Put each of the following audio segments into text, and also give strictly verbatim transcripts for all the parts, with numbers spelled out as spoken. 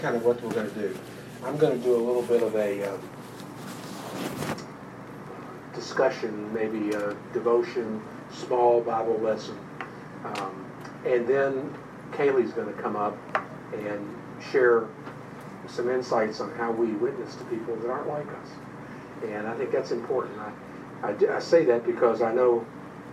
Kind of what we're going to do. I'm going to do a little bit of a um, discussion, maybe a devotion, small Bible lesson, um, and then Kaylee's going to come up and share some insights on how we witness to people that aren't like us. And I think that's important. I, I, I say that because I know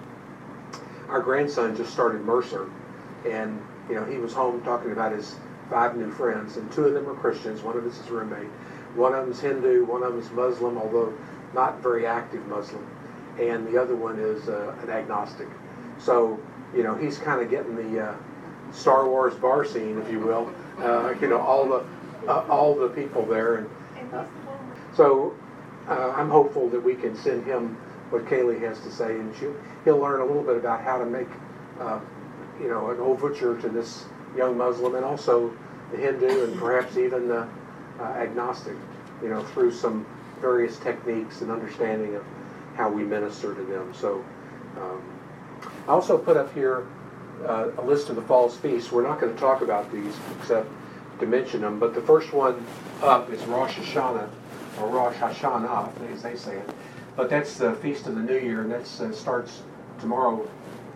our grandson just started Mercer, and you know he was home talking about his five new friends, and two of them are Christians. One of us is his roommate. One of them's Hindu. One of them's Muslim, although not very active Muslim. And the other one is uh, an agnostic. So, you know, he's kind of getting the uh, Star Wars bar scene, if you will. Uh, you know, all the uh, all the people there. And uh, so uh, I'm hopeful that we can send him what Kaylee has to say, and she'll, he'll learn a little bit about how to make, uh, you know, an overture to this young Muslim, and also the Hindu, and perhaps even the uh, agnostic, you know, through some various techniques and understanding of how we minister to them. So um, I also put up here uh, a list of the false feasts. We're not going to talk about these except to mention them, but the first one up is Rosh Hashanah, or Rosh Hashanah, as they say it. But that's the Feast of the New Year, and that uh, starts tomorrow.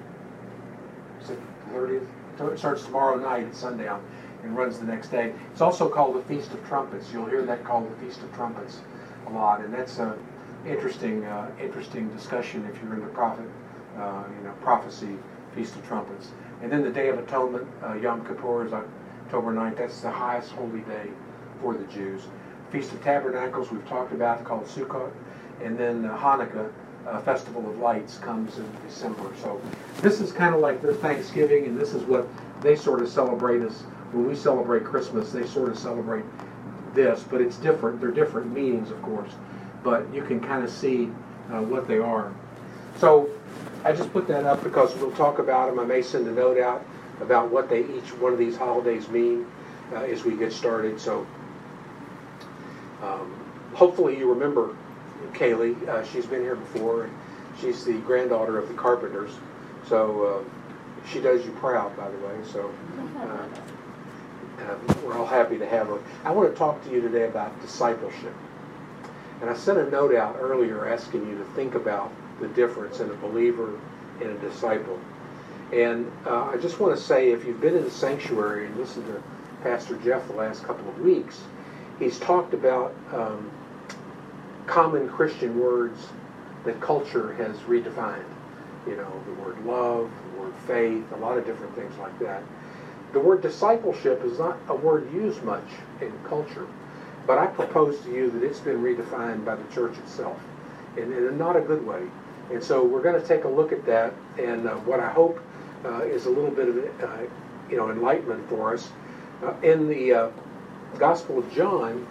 Is it the thirtieth? It starts tomorrow night at sundown and runs the next day. It's also called the Feast of Trumpets. You'll hear that called the Feast of Trumpets a lot, and that's an interesting, uh, interesting discussion if you're into prophet, uh, you know, prophecy, Feast of Trumpets. And then the Day of Atonement, uh, Yom Kippur, is October ninth. That's the highest holy day for the Jews. Feast of Tabernacles we've talked about, called Sukkot, and then uh, Hanukkah, uh, Festival of Lights, comes in December. So this is kind of like their Thanksgiving, and this is what they sort of celebrate as when we celebrate Christmas. They sort of celebrate this, but it's different. They're different meanings, of course, but you can kind of see uh, what they are. So I just put that up because we'll talk about them. I may send a note out about what they each one of these holidays mean uh, as we get started. So um, hopefully you remember Kaylee. Uh, she's been here before, and she's the granddaughter of the Carpenters. So uh, she does you proud, by the way. So uh, uh, we're all happy to have her. I want to talk to you today about discipleship. And I sent a note out earlier asking you to think about the difference in a believer and a disciple. And uh, I just want to say, if you've been in the sanctuary and listened to Pastor Jeff the last couple of weeks, he's talked about um, common Christian words that culture has redefined. You know, the word love, the word faith, a lot of different things like that. The word discipleship is not a word used much in culture, but I propose to you that it's been redefined by the church itself, and in not a good way. And so we're going to take a look at that, and uh, what I hope uh, is a little bit of uh, you know, enlightenment for us. Uh, in the uh, Gospel of John,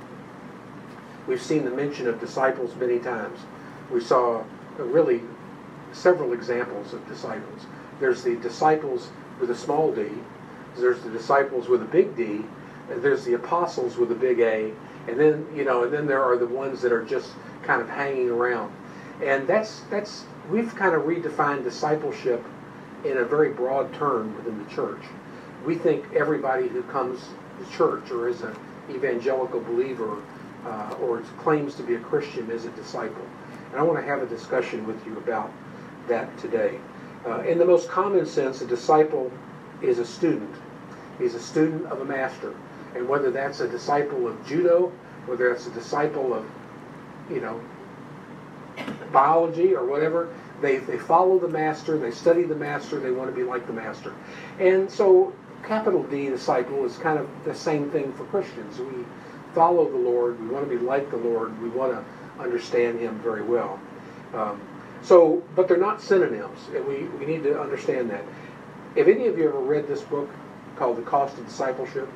we've seen the mention of disciples many times. We saw uh, really several examples of disciples. There's the disciples with a small d, there's the disciples with a big D, and there's the apostles with a big A, and then, you know, and then there are the ones that are just kind of hanging around. And that's, that's we've kind of redefined discipleship in a very broad term within the church. We think everybody who comes to church or is an evangelical believer uh, or claims to be a Christian is a disciple. And I want to have a discussion with you about that today. Uh, in the most common sense, a disciple is a student. He's a student of a master. And whether that's a disciple of judo, whether that's a disciple of, you know, biology or whatever, they, they follow the master, they study the master, they want to be like the master. And so capital D, disciple, is kind of the same thing for Christians. We follow the Lord, we want to be like the Lord, we want to understand Him very well. Um, so, but they're not synonyms, and we, we need to understand that. Have any of you ever read this book called The Cost of Discipleship?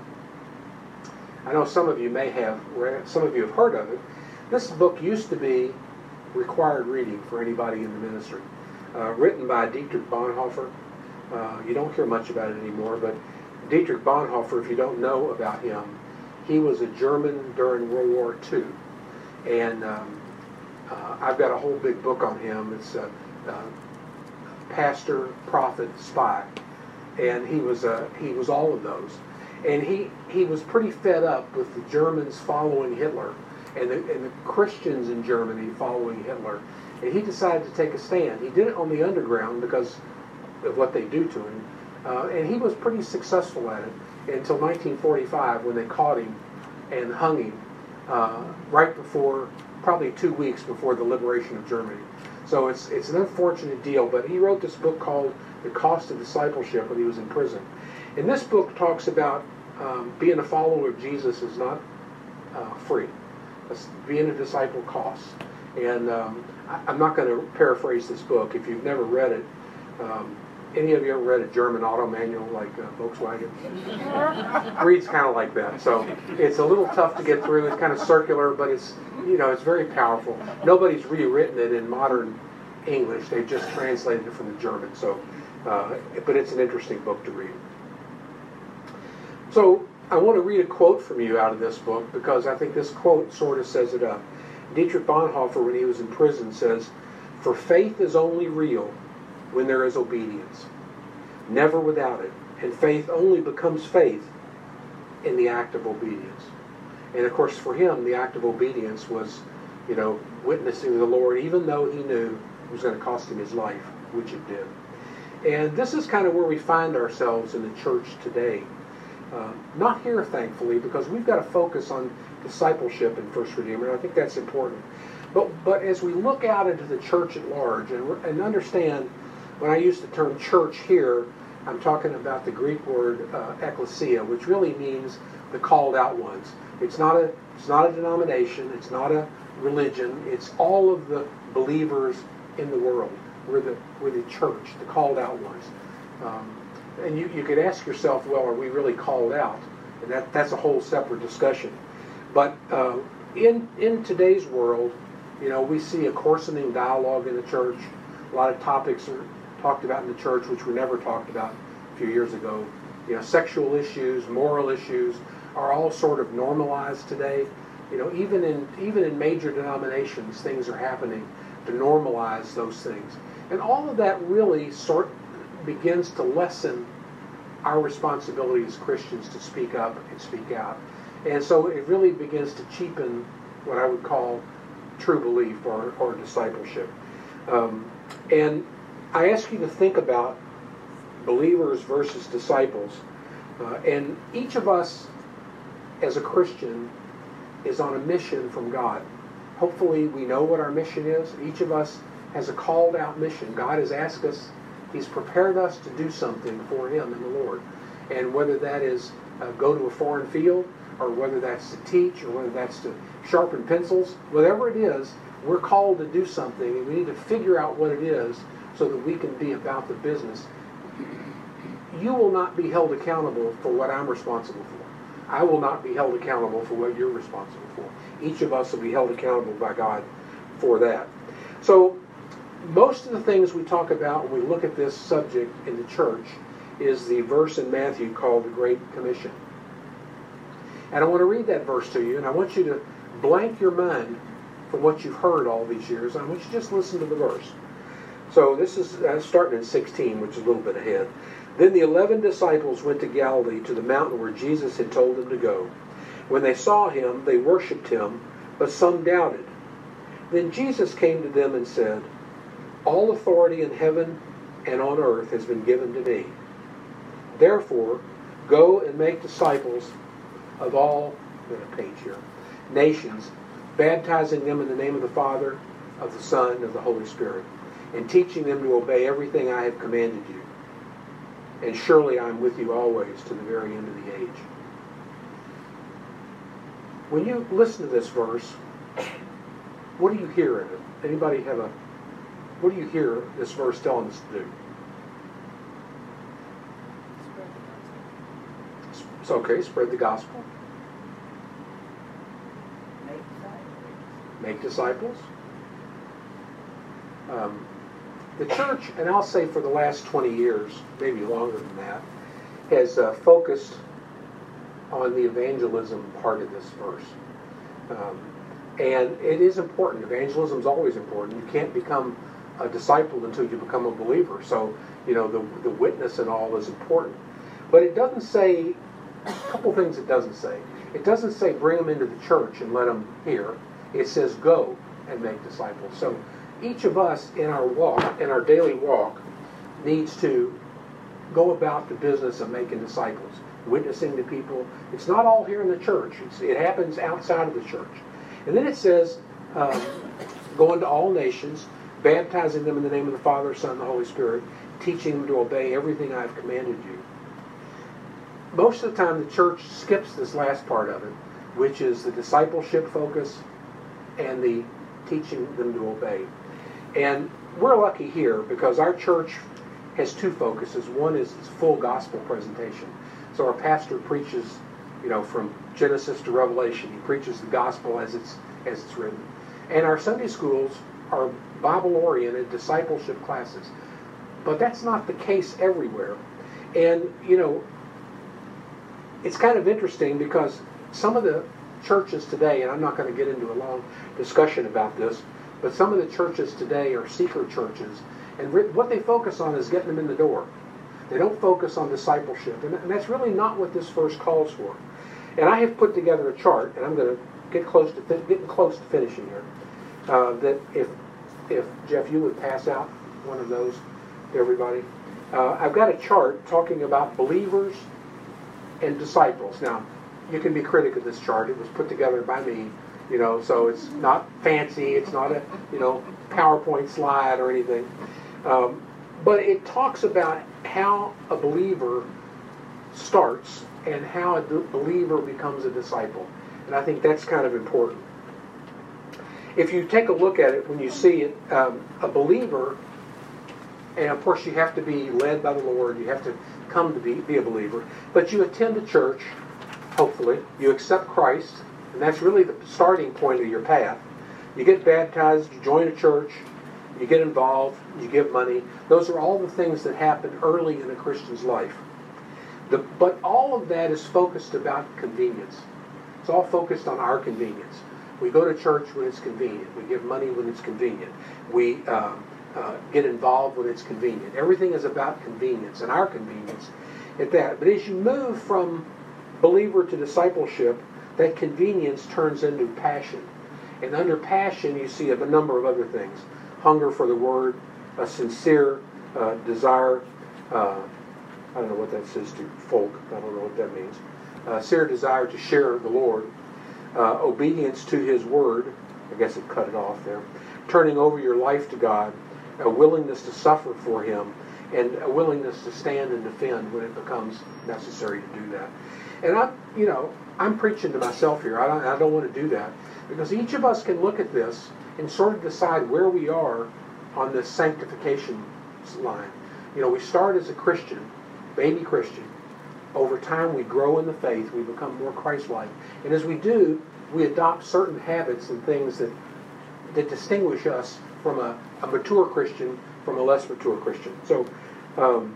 I know some of you may have read it, some of you have heard of it. This book used to be required reading for anybody in the ministry. Uh, written by Dietrich Bonhoeffer. Uh, you don't hear much about it anymore, but Dietrich Bonhoeffer, if you don't know about him, he was a German during World War Two. And um, uh, I've got a whole big book on him. It's a, a pastor, prophet, spy. And he was, uh, he was all of those. And he, he was pretty fed up with the Germans following Hitler and the, and the Christians in Germany following Hitler. And he decided to take a stand. He did it on the underground because of what they do to him. Uh, and he was pretty successful at it until nineteen forty-five when they caught him and hung him uh, right before, probably two weeks before the liberation of Germany. So it's, it's an unfortunate deal, but he wrote this book called The Cost of Discipleship when he was in prison. And this book talks about um, being a follower of Jesus is not uh, free. Being a disciple costs. And um, I, I'm not going to paraphrase this book. If you've never read it, um, any of you ever read a German auto manual like uh, Volkswagen? Reads kind of like that. So it's a little tough to get through. It's kind of circular, but it's, you know, it's very powerful. Nobody's rewritten it in modern English. They've just translated it from the German. So, uh, but it's an interesting book to read. So I want to read a quote from you out of this book because I think this quote sort of says it up. Dietrich Bonhoeffer, when he was in prison, says, "For faith is only real when there is obedience, never without it. And faith only becomes faith in the act of obedience." And of course, for him, the act of obedience was, you know, witnessing the Lord, even though he knew it was going to cost him his life, which it did. And this is kind of where we find ourselves in the church today. Uh, not here, thankfully, because we've got to focus on discipleship in First Redeemer, and I think that's important. But but as we look out into the church at large and, and understand, when I use the term church here, I'm talking about the Greek word uh, ekklesia, which really means the called out ones. It's not a it's not a denomination. It's not a religion. It's all of the believers in the world. We're the we're the church, the called out ones. Um, And you, you could ask yourself, well, are we really called out? And that, that's a whole separate discussion. But uh, in in today's world, you know, we see a coarsening dialogue in the church. A lot of topics are talked about in the church which were never talked about a few years ago. You know, sexual issues, moral issues are all sort of normalized today. You know, even in even in major denominations, things are happening to normalize those things. And all of that really sort begins to lessen our responsibility as Christians to speak up and speak out. And so it really begins to cheapen what I would call true belief or, or discipleship. Um, and I ask you to think about believers versus disciples. Uh, and each of us as a Christian is on a mission from God. Hopefully we know what our mission is. Each of us has a called out mission. God has asked us, He's prepared us to do something for Him and the Lord. And whether that is uh, go to a foreign field, or whether that's to teach, or whether that's to sharpen pencils, whatever it is, we're called to do something, and we need to figure out what it is so that we can be about the business. You will not be held accountable for what I'm responsible for. I will not be held accountable for what you're responsible for. Each of us will be held accountable by God for that. So, most of the things we talk about when we look at this subject in the church is the verse in Matthew called the Great Commission. And I want to read that verse to you, and I want you to blank your mind from what you've heard all these years. I want you to just listen to the verse. So this is uh, starting in sixteen, which is a little bit ahead. Then the eleven disciples went to Galilee, to the mountain where Jesus had told them to go. When they saw him, they worshipped him, but some doubted. Then Jesus came to them and said, "All authority in heaven and on earth has been given to me. Therefore, go and make disciples of all," I'm going to page here, "nations, baptizing them in the name of the Father, of the Son, and of the Holy Spirit, and teaching them to obey everything I have commanded you. And surely I am with you always to the very end of the age." When you listen to this verse, what do you hear in it? Anybody have a What do you hear this verse telling us to do? It's okay, spread the gospel. Make disciples. Make disciples. Um, the church, and I'll say for the last twenty years, maybe longer than that, has uh, focused on the evangelism part of this verse. Um, and it is important. Evangelism is always important. You can't become a disciple until you become a believer. So, you know, the, the witness and all is important. But it doesn't say a couple things it doesn't say. It doesn't say bring them into the church and let them hear. It says go and make disciples. So each of us in our walk, in our daily walk, needs to go about the business of making disciples, witnessing to people. It's not all here in the church. It's, it happens outside of the church. And then it says, um, go into all nations, baptizing them in the name of the Father, Son, and the Holy Spirit, teaching them to obey everything I've commanded you. Most of the time the church skips this last part of it, which is the discipleship focus and the teaching them to obey. And we're lucky here because our church has two focuses. One is full gospel presentation. So our pastor preaches, you know, from Genesis to Revelation. He preaches the gospel as it's as it's written. And our Sunday schools are Bible-oriented discipleship classes. But that's not the case everywhere. And, you know, it's kind of interesting because some of the churches today, and I'm not going to get into a long discussion about this, but some of the churches today are seeker churches, and what they focus on is getting them in the door. They don't focus on discipleship, and that's really not what this verse calls for. And I have put together a chart, and I'm going to get close to getting close to finishing here. Uh, that if if Jeff, you would pass out one of those to everybody. Uh, I've got a chart talking about believers and disciples. Now, you can be critic of this chart. It was put together by me, you know, so it's not fancy. It's not a, you know, PowerPoint slide or anything. Um, but it talks about how a believer starts and how a believer becomes a disciple. And I think that's kind of important. If you take a look at it, when you see it, um, a believer, and of course you have to be led by the Lord, you have to come to be, be a believer, but you attend a church, hopefully, you accept Christ, and that's really the starting point of your path. You get baptized, you join a church, you get involved, you give money. Those are all the things that happen early in a Christian's life. The, but all of that is focused about convenience. It's all focused on our convenience. We go to church when it's convenient. We give money when it's convenient. We um, uh, get involved when it's convenient. Everything is about convenience and our convenience at that. But as you move from believer to discipleship, that convenience turns into passion. And under passion, you see a number of other things. Hunger for the Word, a sincere uh, desire. Uh, I don't know what that says to folk. I don't know what that means. A sincere desire to share the Lord. Uh, obedience to His Word. I guess it cut it off there. Turning over your life to God. A willingness to suffer for Him. And a willingness to stand and defend when it becomes necessary to do that. And I, you know, I'm preaching to myself here. I don't, I don't want to do that. Because each of us can look at this and sort of decide where we are on this sanctification line. You know, we start as a Christian, baby Christian. Over time we grow in the faith, we become more Christ-like. And as we do, we adopt certain habits and things that that distinguish us from a, a mature Christian from a less mature Christian. So, um,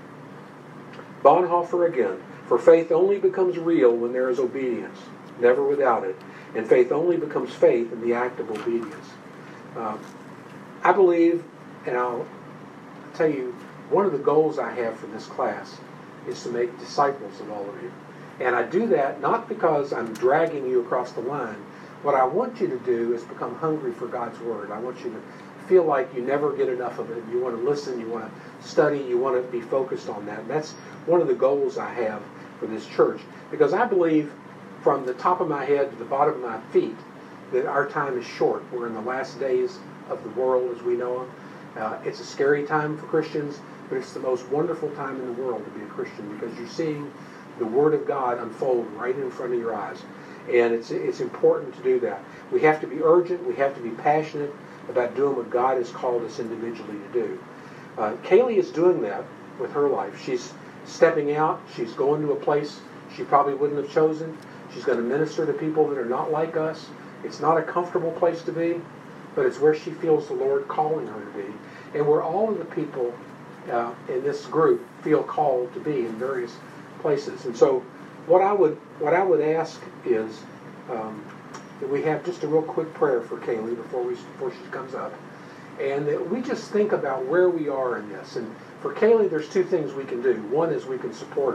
Bonhoeffer again, for faith only becomes real when there is obedience, never without it. And faith only becomes faith in the act of obedience. Um, I believe, and I'll tell you, one of the goals I have for this class is to make disciples of all of you. And I do that not because I'm dragging you across the line. What I want you to do is become hungry for God's Word. I want you to feel like you never get enough of it. You want to listen, you want to study, you want to be focused on that. And that's one of the goals I have for this church. Because I believe from the top of my head to the bottom of my feet that our time is short. We're in the last days of the world as we know them. Uh, it's a scary time for Christians, but it's the most wonderful time in the world to be a Christian because you're seeing the Word of God unfold right in front of your eyes. And it's it's important to do that. We have to be urgent. We have to be passionate about doing what God has called us individually to do. Uh, Kaylee is doing that with her life. She's stepping out. She's going to a place she probably wouldn't have chosen. She's going to minister to people that are not like us. It's not a comfortable place to be, but it's where she feels the Lord calling her to be. And where all of the people uh, in this group feel called to be in various places. And so what I would what I would ask is um, that we have just a real quick prayer for Kaylee before we before she comes up. And that we just think about where we are in this. And for Kaylee, there's two things we can do. One is we can support her.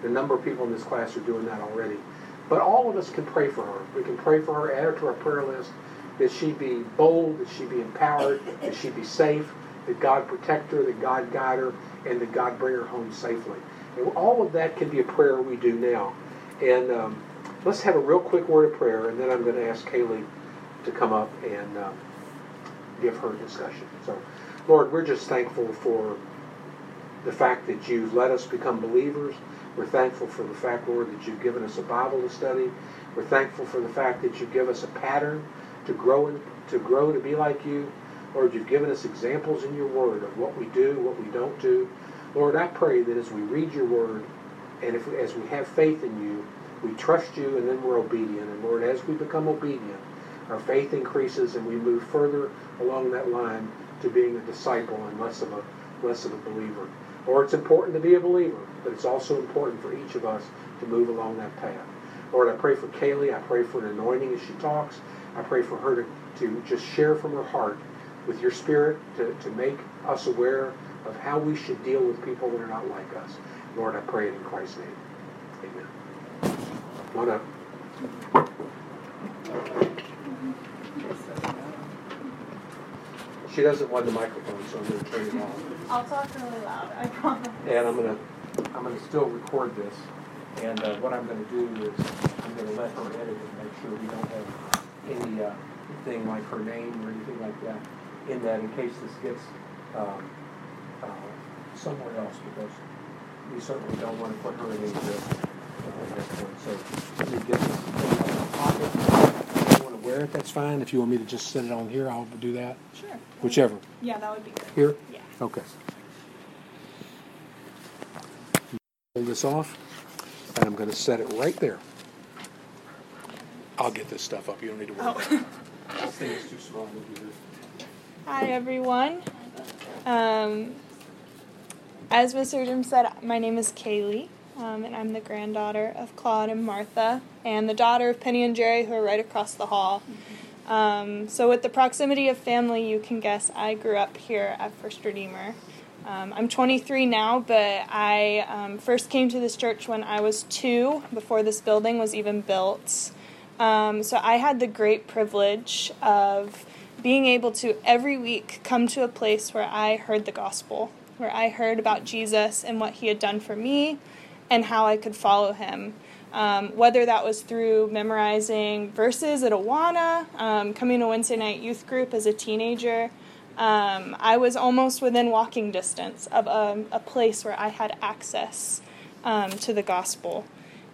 A number of people in this class are doing that already. But all of us can pray for her. We can pray for her, add her to our prayer list, that she be bold, that she be empowered, that she be safe, that God protect her, that God guide her, and that God bring her home safely. And all of that can be a prayer we do now. And um, let's have a real quick word of prayer, and then I'm going to ask Kaylee to come up and uh, give her discussion. So, Lord, we're just thankful for the fact that you've let us become believers. We're thankful for the fact, Lord, that you've given us a Bible to study. We're thankful for the fact that you give us a pattern to grow in, to grow to be like you. Lord, you've given us examples in your word of what we do, what we don't do. Lord, I pray that as we read your word, and if as we have faith in you, we trust you and then we're obedient. And Lord, as we become obedient, our faith increases and we move further along that line to being a disciple and less of a less of a believer. Lord, it's important to be a believer, but it's also important for each of us to move along that path. Lord, I pray for Kaylee. I pray for an anointing as she talks. I pray for her to, to just share from her heart with your Spirit to, to make us aware of how we should deal with people that are not like us. Lord, I pray it in Christ's name. Amen. Come on up. She doesn't want the microphone, so I'm going to turn it off. I'll talk really loud, I promise. And I'm going to I'm going to still record this. And uh, what I'm going to do is I'm going to let her edit it and make sure we don't have any uh, thing like her name or anything like that in that in case this gets um, uh, somewhere else, because we certainly don't want to put her in any risk at that point. So let me get this thing out of my pocket. If you want to wear it, that's fine. If you want me to just set it on here, I'll do that. Sure. Whichever. Yeah, that would be good. Here? Yeah. Okay. Pull this off, and I'm going to set it right there. I'll get this stuff up. You don't need to worry about it. This thing is too small to do this. Hi, everyone. Um, as Mister Jim said, my name is Kaylee, um, and I'm the granddaughter of Claude and Martha, and the daughter of Penny and Jerry, who are right across the hall. Um, so with the proximity of family, you can guess I grew up here at First Redeemer. Um, I'm twenty-three now, but I um, first came to this church when I was two, before this building was even built. Um, so I had the great privilege of being able to every week come to a place where I heard the gospel, where I heard about Jesus and what he had done for me and how I could follow him. Um, whether that was through memorizing verses at Awana, um, coming to Wednesday night youth group as a teenager. Um, I was almost within walking distance of a, a place where I had access um, to the gospel.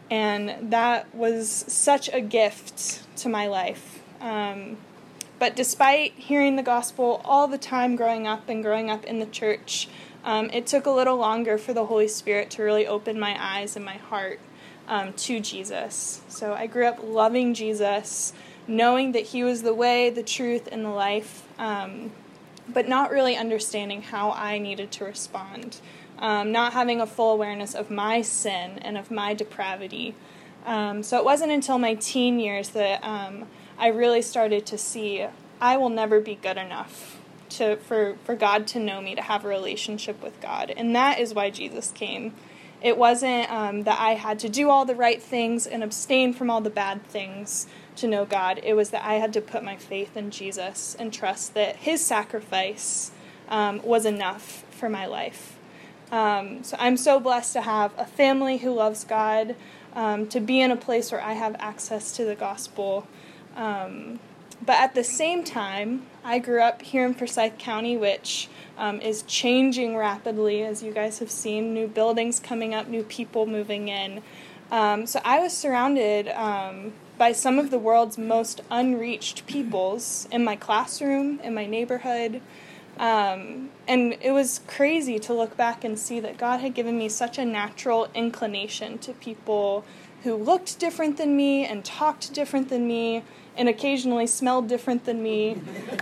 And that was such a gift to my life. Um, but despite hearing the gospel all the time growing up and growing up in the church, um, it took a little longer for the Holy Spirit to really open my eyes and my heart um, to Jesus. So I grew up loving Jesus, knowing that he was the way, the truth, and the life, um, but not really understanding how I needed to respond. Um, not having a full awareness of my sin and of my depravity. Um, so it wasn't until my teen years that um, I really started to see I will never be good enough to for, for God to know me, to have a relationship with God. And that is why Jesus came. It wasn't um, that I had to do all the right things and abstain from all the bad things to know God. It was that I had to put my faith in Jesus and trust that his sacrifice um, was enough for my life. Um, so I'm so blessed to have a family who loves God, um, to be in a place where I have access to the gospel. Um, but at the same time, I grew up here in Forsyth County, which um, is changing rapidly, as you guys have seen. New buildings coming up, new people moving in. Um, so I was surrounded um, by some of the world's most unreached peoples in my classroom, in my neighborhood. Um, and it was crazy to look back and see that God had given me such a natural inclination to people who looked different than me and talked different than me and occasionally smelled different than me.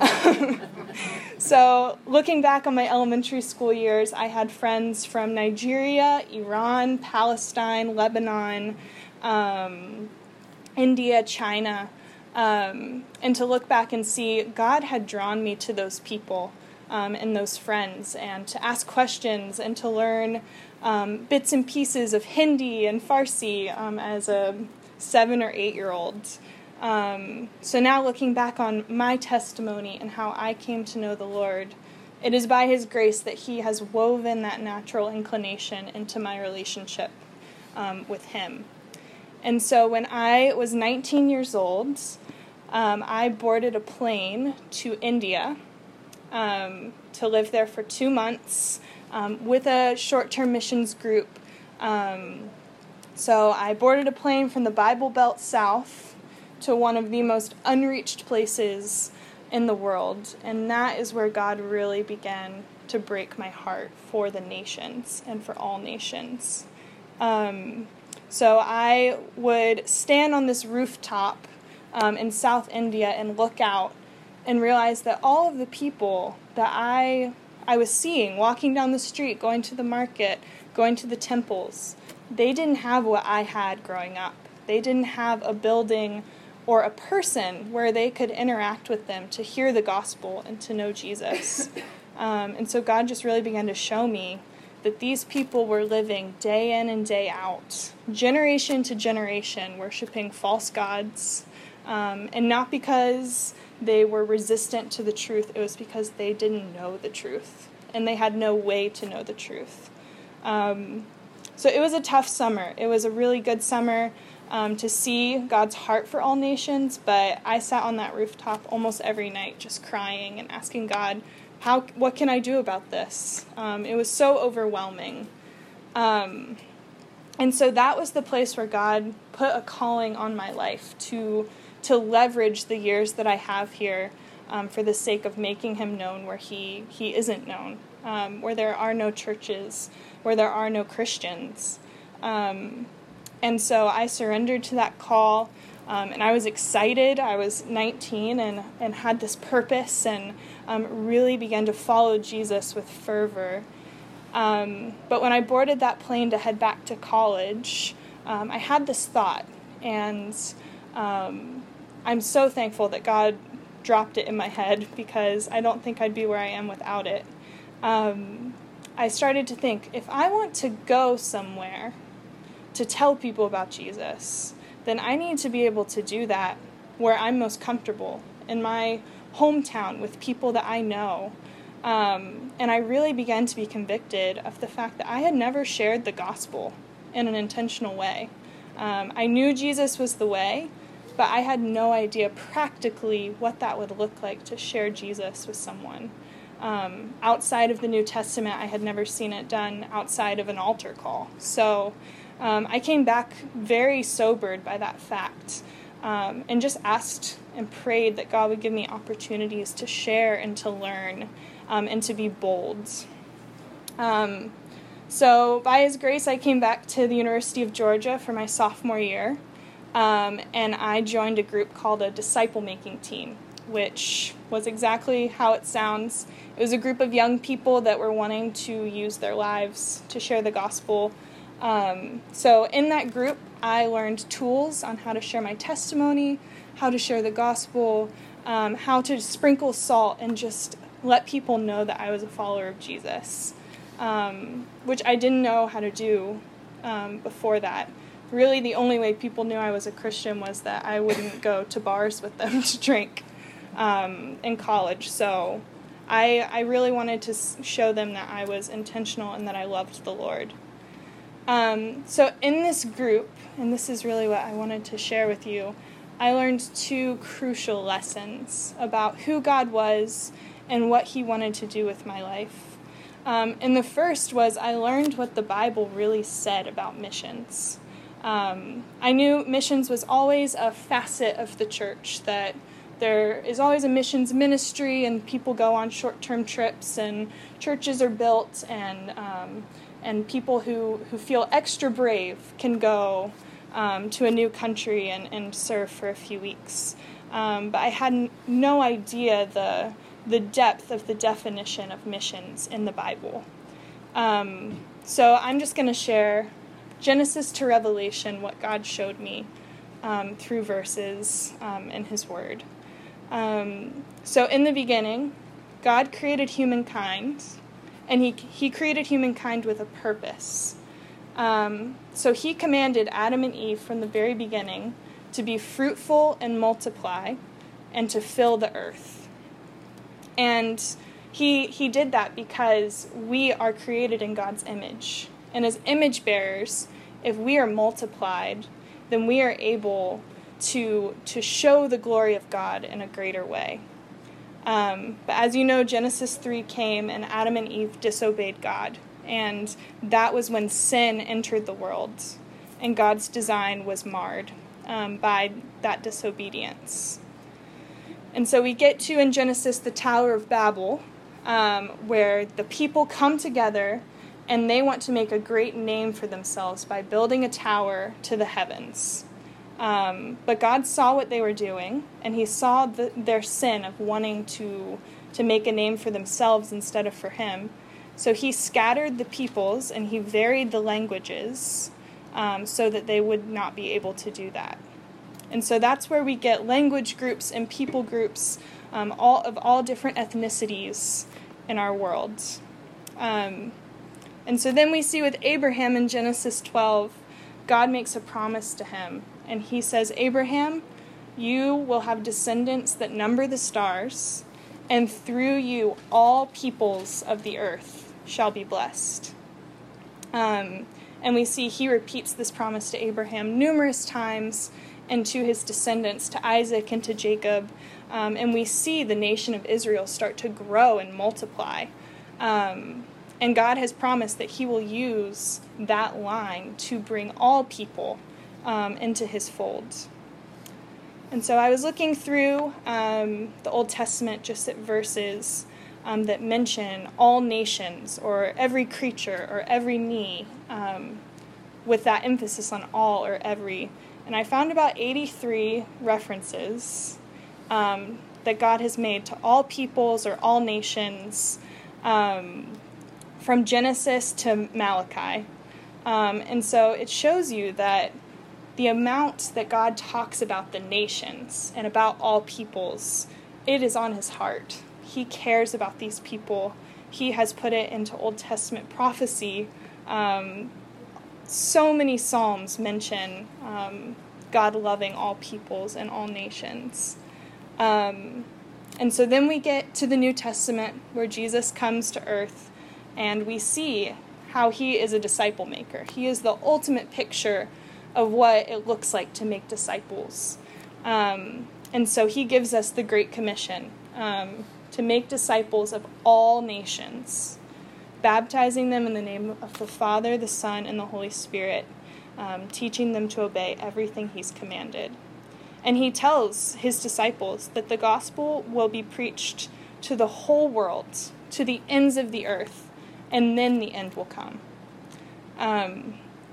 So looking back on my elementary school years, I had friends from Nigeria, Iran, Palestine, Lebanon, um, India, China. Um, and to look back and see God had drawn me to those people. um, and those friends, and to ask questions and to learn um, bits and pieces of Hindi and Farsi um, as a seven or eight year old. Um, so now looking back on my testimony and how I came to know the Lord, it is by His grace that He has woven that natural inclination into my relationship um, with Him. And so when I was nineteen years old, um, I boarded a plane to India um, to live there for two months um, with a short-term missions group. Um, so I boarded a plane from the Bible Belt South to one of the most unreached places in the world, and that is where God really began to break my heart for the nations and for all nations. Um, so I would stand on this rooftop um, in South India and look out and realize that all of the people that I I was seeing walking down the street, going to the market, going to the temples, they didn't have what I had growing up. They didn't have a building or a person where they could interact with them to hear the gospel and to know Jesus. Um, and so God just really began to show me that these people were living day in and day out, generation to generation, worshiping false gods, um, and not because they were resistant to the truth, it was because they didn't know the truth, and they had no way to know the truth. Um, so it was a tough summer. It was a really good summer um, to see God's heart for all nations, but I sat on that rooftop almost every night just crying and asking God, how, what can I do about this? Um, it was so overwhelming. Um, and so that was the place where God put a calling on my life to to leverage the years that I have here um, for the sake of making Him known where He, he isn't known, um, where there are no churches, where there are no Christians. Um, and so I surrendered to that call, um, and I was excited. I was nineteen and, and had this purpose and um, really began to follow Jesus with fervor. Um, but when I boarded that plane to head back to college, um, I had this thought, and um, I'm so thankful that God dropped it in my head because I don't think I'd be where I am without it. Um, I started to think, if I want to go somewhere to tell people about Jesus, then I need to be able to do that where I'm most comfortable, in my hometown with people that I know. Um, and I really began to be convicted of the fact that I had never shared the gospel in an intentional way. Um, I knew Jesus was the way, but I had no idea practically what that would look like to share Jesus with someone. Um, outside of the New Testament, I had never seen it done outside of an altar call. So um, I came back very sobered by that fact, um, and just asked and prayed that God would give me opportunities to share and to learn um, and to be bold. Um, so by His grace, I came back to the University of Georgia for my sophomore year. Um, and I joined a group called a disciple-making team, which was exactly how it sounds. It was a group of young people that were wanting to use their lives to share the gospel. Um, so in that group, I learned tools on how to share my testimony, how to share the gospel, um, how to sprinkle salt and just let people know that I was a follower of Jesus, um, which I didn't know how to do um, before that. Really, the only way people knew I was a Christian was that I wouldn't go to bars with them to drink um, in college. So I, I really wanted to show them that I was intentional and that I loved the Lord. Um, so in this group, and this is really what I wanted to share with you, I learned two crucial lessons about who God was and what He wanted to do with my life. Um, and the first was I learned what the Bible really said about missions. Um, I knew missions was always a facet of the church, that there is always a missions ministry and people go on short-term trips and churches are built and um, and people who, who feel extra brave can go um, to a new country and, and serve for a few weeks. Um, but I had n- no idea the, the depth of the definition of missions in the Bible. Um, so I'm just going to share Genesis to Revelation, what God showed me um, through verses um, in His Word. Um, so in the beginning, God created humankind, and he, he created humankind with a purpose. Um, so he commanded Adam and Eve from the very beginning to be fruitful and multiply and to fill the earth. And he, he did that because we are created in God's image. And as image bearers, if we are multiplied, then we are able to, to show the glory of God in a greater way. Um, but as you know, Genesis three came and Adam and Eve disobeyed God. And that was when sin entered the world. And God's design was marred um, by that disobedience. And so we get to, in Genesis, the Tower of Babel, um, where the people come together and they want to make a great name for themselves by building a tower to the heavens. Um, but God saw what they were doing, and he saw the, their sin of wanting to, to make a name for themselves instead of for him. So he scattered the peoples, and he varied the languages um, so that they would not be able to do that. And so that's where we get language groups and people groups um, all of all different ethnicities in our world. Um, and so then we see with Abraham in Genesis twelve, God makes a promise to him. And he says, Abraham, you will have descendants that number the stars, and through you all peoples of the earth shall be blessed. Um, and we see he repeats this promise to Abraham numerous times, and to his descendants, to Isaac and to Jacob. Um, and we see the nation of Israel start to grow and multiply. Um, and God has promised that he will use that line to bring all people um, into his fold. And so I was looking through um, the Old Testament just at verses um, that mention all nations, or every creature, or every knee, um, with that emphasis on all or every. And I found about eighty-three references um, that God has made to all peoples or all nations, um, from Genesis to Malachi. Um, and so it shows you that the amount that God talks about the nations and about all peoples, it is on his heart. He cares about these people. He has put it into Old Testament prophecy. Um, so many Psalms mention um, God loving all peoples and all nations. Um, and so then we get to the New Testament where Jesus comes to earth, and we see how he is a disciple maker. He is the ultimate picture of what it looks like to make disciples. Um, and so he gives us the Great Commission um, to make disciples of all nations, baptizing them in the name of the Father, the Son, and the Holy Spirit, um, teaching them to obey everything he's commanded. And he tells his disciples that the gospel will be preached to the whole world, to the ends of the earth, and then the end will come. Um,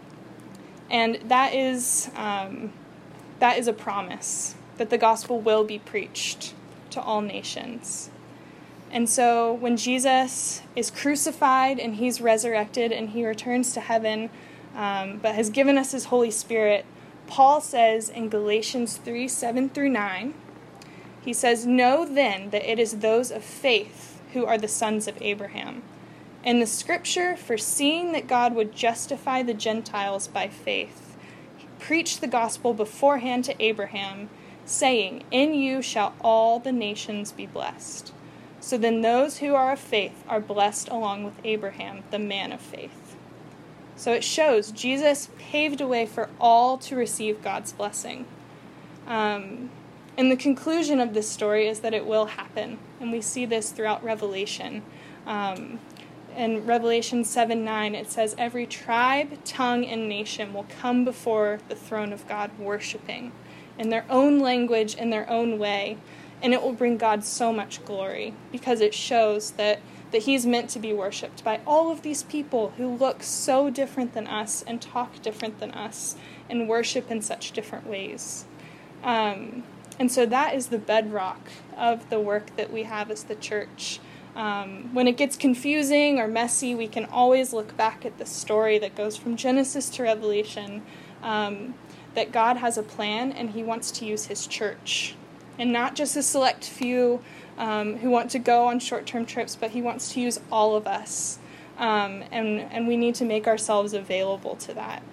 and that is um, that is a promise, that the gospel will be preached to all nations. And so when Jesus is crucified and he's resurrected and he returns to heaven, um, but has given us his Holy Spirit, Paul says in Galatians three, seven through nine, he says, "Know then that it is those of faith who are the sons of Abraham. And the scripture, foreseeing that God would justify the Gentiles by faith, preached the gospel beforehand to Abraham, saying, In you shall all the nations be blessed. So then those who are of faith are blessed along with Abraham, the man of faith." So it shows Jesus paved a way for all to receive God's blessing. Um, and the conclusion of this story is that it will happen. And we see this throughout Revelation. Um, in Revelation seven nine, it says, "Every tribe, tongue, and nation will come before the throne of God worshiping in their own language, in their own way. And it will bring God so much glory because it shows that, that he's meant to be worshipped by all of these people who look so different than us and talk different than us and worship in such different ways. Um, and so that is the bedrock of the work that we have as the church. Um, when it gets confusing or messy, we can always look back at the story that goes from Genesis to Revelation, um, that God has a plan and he wants to use his church and not just a select few um, who want to go on short-term trips, but he wants to use all of us, um, and, and we need to make ourselves available to that.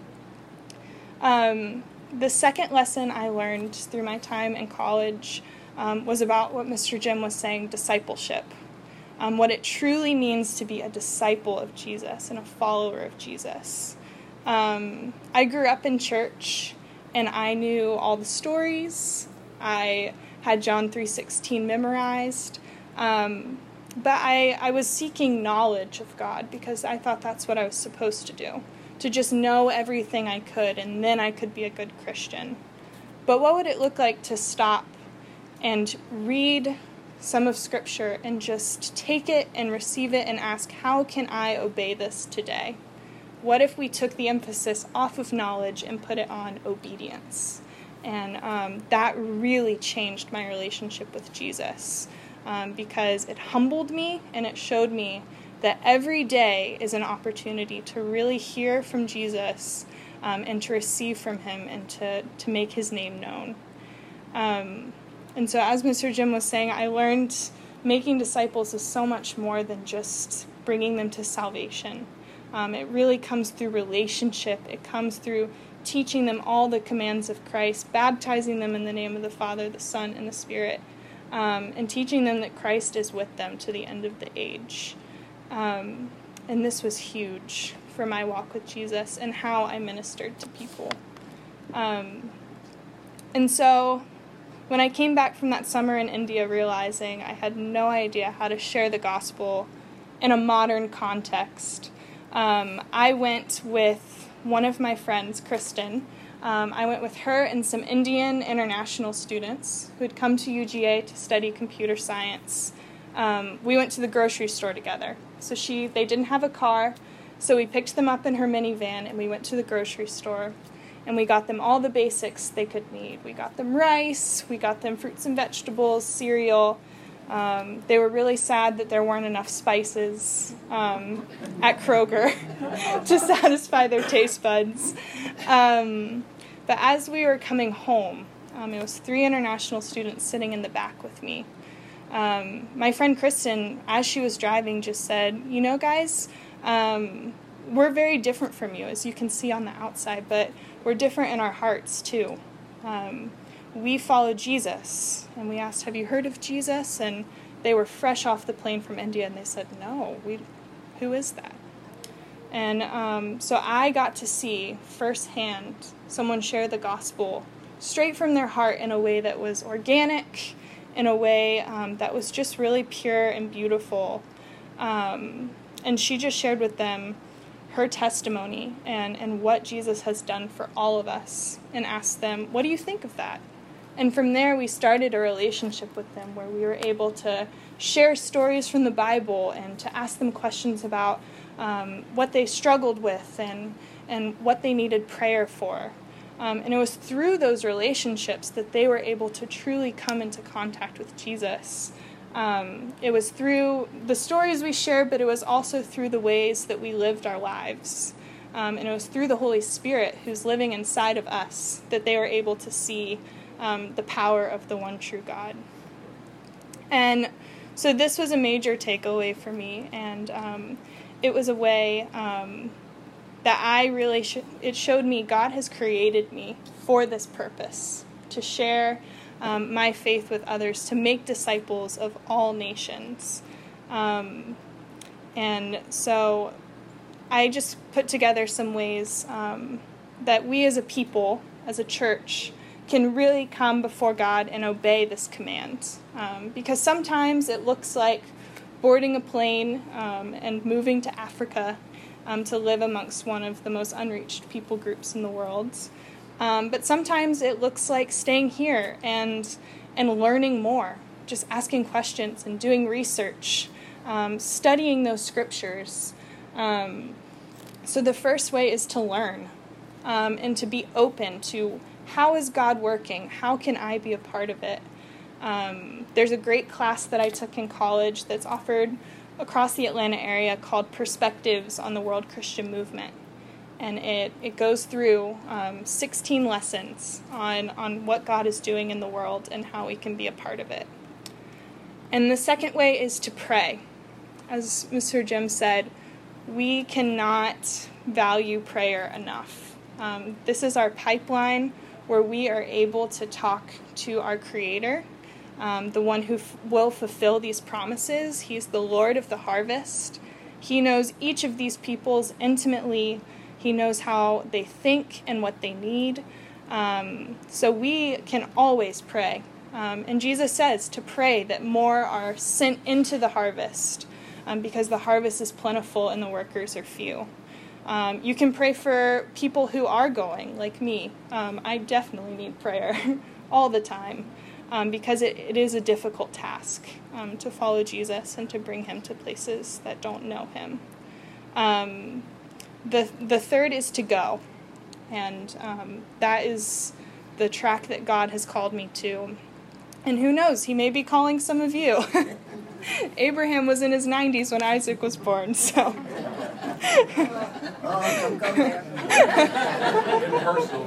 Um, the second lesson I learned through my time in college um, was about what Mister Jim was saying, discipleship. Um, what it truly means to be a disciple of Jesus and a follower of Jesus. Um, I grew up in church, and I knew all the stories. I had John three sixteen memorized, um, but I, I was seeking knowledge of God because I thought that's what I was supposed to do, to just know everything I could, and then I could be a good Christian. But what would it look like to stop and read some of Scripture and just take it and receive it and ask, how can I obey this today? What if we took the emphasis off of knowledge and put it on obedience? And um, that really changed my relationship with Jesus um, because it humbled me and it showed me that every day is an opportunity to really hear from Jesus um, and to receive from him and to, to make his name known. Um, and so as Mister Jim was saying, I learned making disciples is so much more than just bringing them to salvation. Um, it really comes through relationship. It comes through teaching them all the commands of Christ, baptizing them in the name of the Father, the Son, and the Spirit, um, and teaching them that Christ is with them to the end of the age. Um, and this was huge for my walk with Jesus and how I ministered to people. Um, and so when I came back from that summer in India, realizing I had no idea how to share the gospel in a modern context, um, I went with one of my friends, Kristen. Um, I went with her and some Indian international students who had come to U G A to study computer science. Um, we went to the grocery store together. So she, they didn't have a car, so we picked them up in her minivan and we went to the grocery store and we got them all the basics they could need. We got them rice, we got them fruits and vegetables, cereal. Um, they were really sad that there weren't enough spices um, at Kroger to satisfy their taste buds. Um, but as we were coming home, um, it was three international students sitting in the back with me. Um, my friend Kristen, as she was driving, just said, you know, guys, um, we're very different from you, as you can see on the outside, but we're different in our hearts, too. Um, we follow Jesus, and we asked, have you heard of Jesus? And they were fresh off the plane from India, and they said, no, we, who is that? And um, so I got to see firsthand someone share the gospel straight from their heart in a way that was organic, in a way um, that was just really pure and beautiful. Um, and she just shared with them her testimony and, and what Jesus has done for all of us, and asked them, what do you think of that? And from there, we started a relationship with them where we were able to share stories from the Bible and to ask them questions about um, what they struggled with and, and what they needed prayer for. Um, and it was through those relationships that they were able to truly come into contact with Jesus. Um, it was through the stories we shared, but it was also through the ways that we lived our lives. Um, and it was through the Holy Spirit who's living inside of us that they were able to see um, the power of the one true God. And so this was a major takeaway for me, and um, it was a way um, that I really, sh- it showed me God has created me for this purpose, to share um, my faith with others, to make disciples of all nations. Um, and so I just put together some ways um, that we as a people, as a church, can really come before God and obey this command. Um, because sometimes it looks like boarding a plane um, and moving to Africa um, to live amongst one of the most unreached people groups in the world. Um, but sometimes it looks like staying here and and learning more, just asking questions and doing research, um, studying those scriptures. Um, so the first way is to learn um, and to be open to how is God working? How can I be a part of it? Um, there's a great class that I took in college that's offered across the Atlanta area called Perspectives on the World Christian Movement. And it, it goes through um, sixteen lessons on, on what God is doing in the world and how we can be a part of it. And the second way is to pray. As Mister Jim said, we cannot value prayer enough. Um, this is our pipeline where we are able to talk to our Creator, um, the one who f- will fulfill these promises. He's the Lord of the harvest. He knows each of these peoples intimately. He knows how they think and what they need. Um, so we can always pray. Um, and Jesus says to pray that more are sent into the harvest, um, because the harvest is plentiful and the workers are few. Um, you can pray for people who are going, like me. Um, I definitely need prayer all the time, um, because it, it is a difficult task um, to follow Jesus and to bring him to places that don't know him. Um, the the third is to go, and um, that is the track that God has called me to. And who knows, he may be calling some of you. Abraham was in his nineties when Isaac was born, so. Oh, come, come there. Personal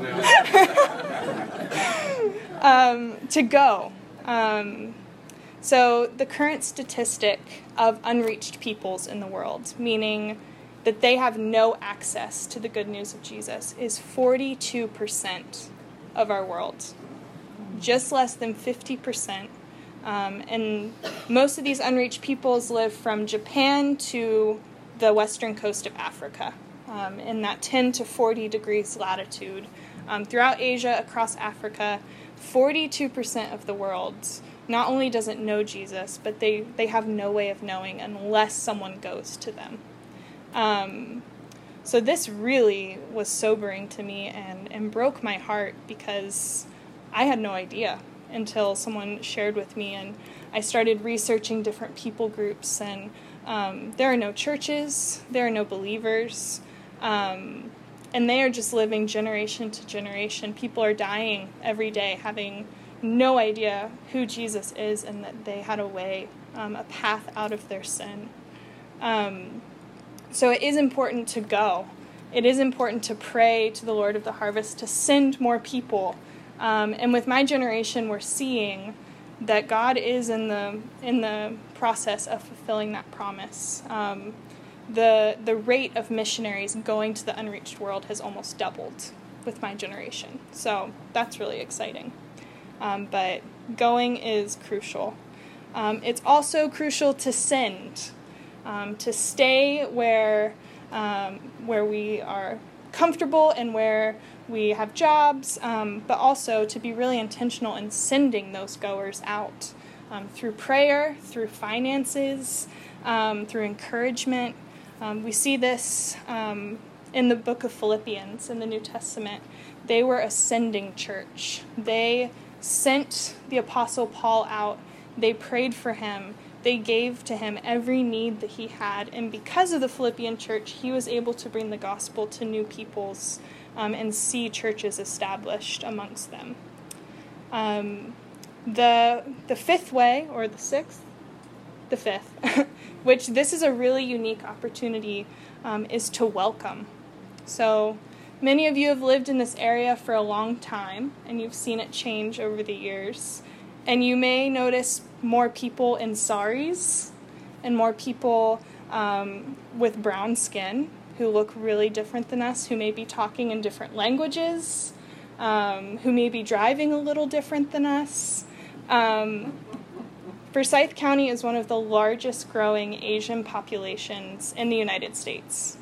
now. um, to go. Um, so the current statistic of unreached peoples in the world, meaning that they have no access to the good news of Jesus, is forty-two percent of our world. Just less than fifty percent. Um, and most of these unreached peoples live from Japan to the western coast of Africa, um, in that ten to forty degrees latitude. Um, throughout Asia, across Africa, forty-two percent of the world not only doesn't know Jesus, but they, they have no way of knowing unless someone goes to them. Um, so this really was sobering to me and, and broke my heart, because I had no idea until someone shared with me, and I started researching different people groups, and um, there are no churches, there are no believers, um, and they are just living generation to generation. People are dying every day having no idea who Jesus is and that they had a way, um, a path out of their sin. Um, so it is important to go. It is important to pray to the Lord of the harvest to send more people. Um, and with my generation, we're seeing that God is in the in the process of fulfilling that promise. Um, the the rate of missionaries going to the unreached world has almost doubled with my generation. So that's really exciting. Um, but going is crucial. Um, it's also crucial to send, um, to stay where um, where we are comfortable and where we have jobs, um, but also to be really intentional in sending those goers out, um, through prayer, through finances, um, through encouragement. Um, we see this um, in the book of Philippians in the New Testament. They were a sending church. They sent the Apostle Paul out. They prayed for him. They gave to him every need that he had. And because of the Philippian church, he was able to bring the gospel to new peoples, um, and see churches established amongst them. Um, the the fifth way, or the sixth? The fifth, which this is a really unique opportunity, um, is to welcome. So many of you have lived in this area for a long time, and you've seen it change over the years. And you may notice more people in saris and more people um, with brown skin who look really different than us, who may be talking in different languages, um, who may be driving a little different than us. Um, Forsyth County is one of the largest growing Asian populations in the United States.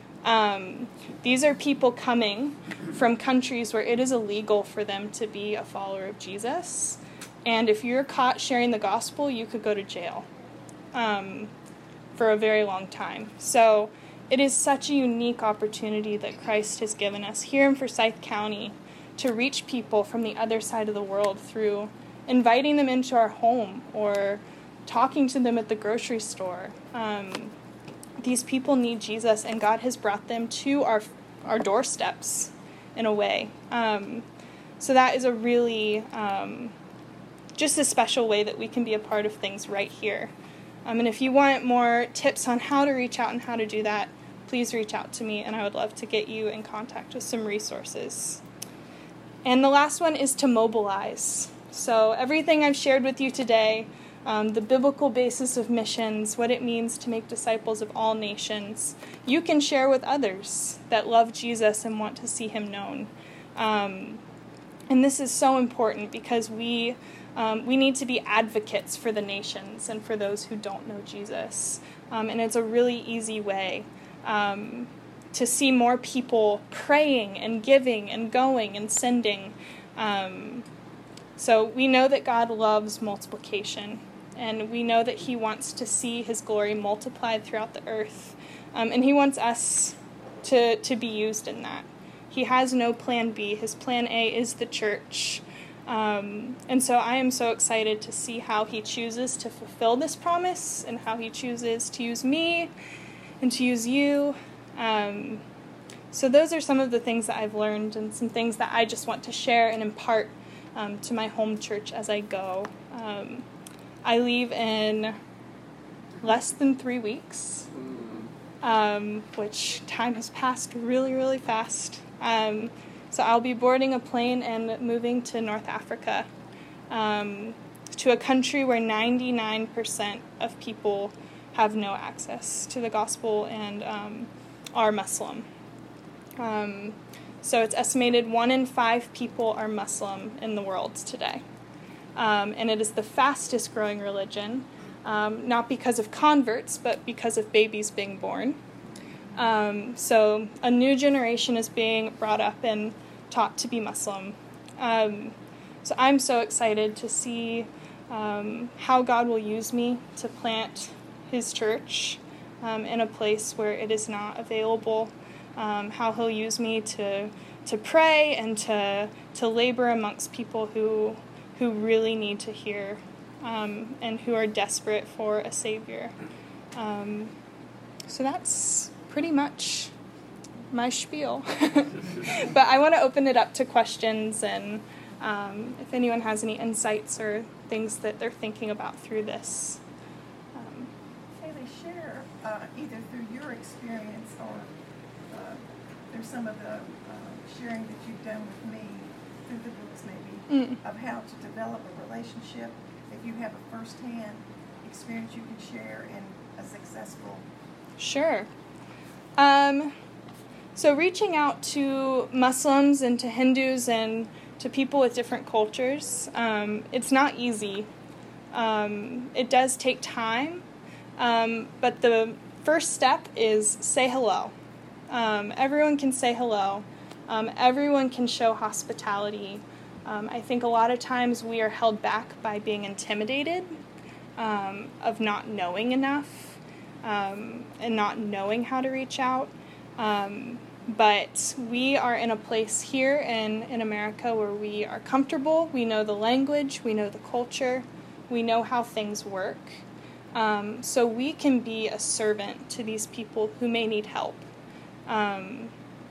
Um, these are people coming from countries where it is illegal for them to be a follower of Jesus. And if you're caught sharing the gospel, you could go to jail um, for a very long time. So it is such a unique opportunity that Christ has given us here in Forsyth County to reach people from the other side of the world through inviting them into our home or talking to them at the grocery store. Um, these people need Jesus, and God has brought them to our our doorsteps in a way. Um, so that is a really um, just a special way that we can be a part of things right here. Um, and if you want more tips on how to reach out and how to do that, please reach out to me, and I would love to get you in contact with some resources. And the last one is to mobilize. So everything I've shared with you today, um, the biblical basis of missions, what it means to make disciples of all nations, you can share with others that love Jesus and want to see him known. Um, and this is so important because we um, we need to be advocates for the nations and for those who don't know Jesus. Um, and it's a really easy way um, to see more people praying and giving and going and sending. Um, so we know that God loves multiplication, and we know that he wants to see his glory multiplied throughout the earth, um, and he wants us to, to be used in that. He has no plan B. His plan A is the church. Um, and so I am so excited to see how he chooses to fulfill this promise and how he chooses to use me and to use you. Um, so those are some of the things that I've learned and some things that I just want to share and impart um, to my home church as I go. Um, I leave in less than three weeks, um, which time has passed really, really fast. Um, so I'll be boarding a plane and moving to North Africa, um, to a country where ninety-nine percent of people have no access to the gospel and um, are Muslim. Um, so it's estimated one in five people are Muslim in the world today. Um, and it is the fastest growing religion, um, not because of converts, but because of babies being born. Um, so a new generation is being brought up and taught to be Muslim. Um, so I'm so excited to see um, how God will use me to plant his church um, in a place where it is not available, um, how he'll use me to to pray and to to labor amongst people who who really need to hear um, and who are desperate for a Savior. Um, so that's pretty much my spiel. But I want to open it up to questions, and um, if anyone has any insights or things that they're thinking about through this. Um, Haley, share uh, either through your experience or uh, through some of the uh, sharing that you've done with me through the books maybe, mm. of how to develop a relationship. If you have a first-hand experience you can share in a successful... Sure. Um, so reaching out to Muslims and to Hindus and to people with different cultures, um, it's not easy. Um, it does take time, um, but the first step is say hello. Um, everyone can say hello. Um, everyone can show hospitality. Um, I think a lot of times we are held back by being intimidated, um, of not knowing enough. Um, and not knowing how to reach out. Um, but we are in a place here in, in America where we are comfortable, we know the language, we know the culture, we know how things work. Um, so we can be a servant to these people who may need help. Um,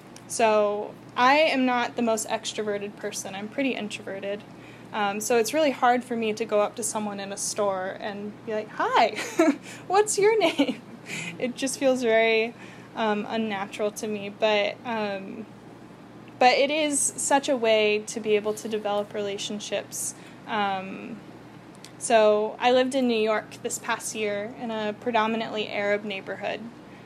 so I am not the most extroverted person, I'm pretty introverted. Um, so it's really hard for me to go up to someone in a store and be like, hi, what's your name? It just feels very um, unnatural to me. But um, but it is such a way to be able to develop relationships. Um, so I lived in New York this past year in a predominantly Arab neighborhood.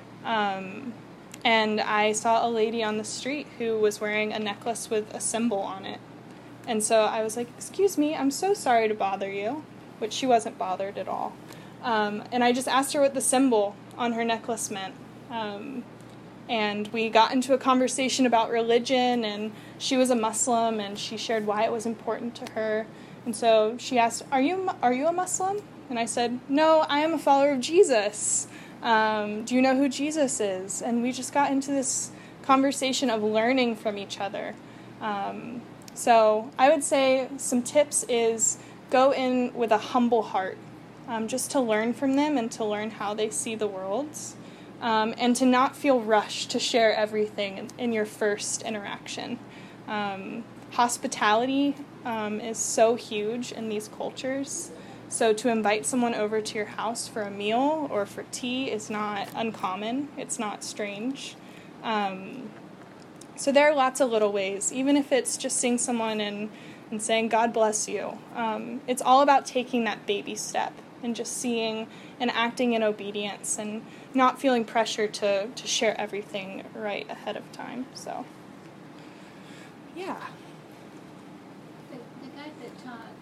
Um, and I saw a lady on the street who was wearing a necklace with a symbol on it. And so I was like, excuse me, I'm so sorry to bother you, which she wasn't bothered at all. Um, and I just asked her what the symbol on her necklace meant. Um, and we got into a conversation about religion, and she was a Muslim, and she shared why it was important to her. And so she asked, are you, are you a Muslim? And I said, no, I am a follower of Jesus. Um, do you know who Jesus is? And we just got into this conversation of learning from each other. Um, So I would say some tips is go in with a humble heart, um, just to learn from them and to learn how they see the world, um, and to not feel rushed to share everything in, in your first interaction. Um, hospitality um, is so huge in these cultures. So to invite someone over to your house for a meal or for tea is not uncommon. It's not strange. Um, so there are lots of little ways, even if it's just seeing someone and, and saying, God bless you. Um, it's all about taking that baby step and just seeing and acting in obedience and not feeling pressure to, to share everything right ahead of time. So, yeah. The, the guy that taught,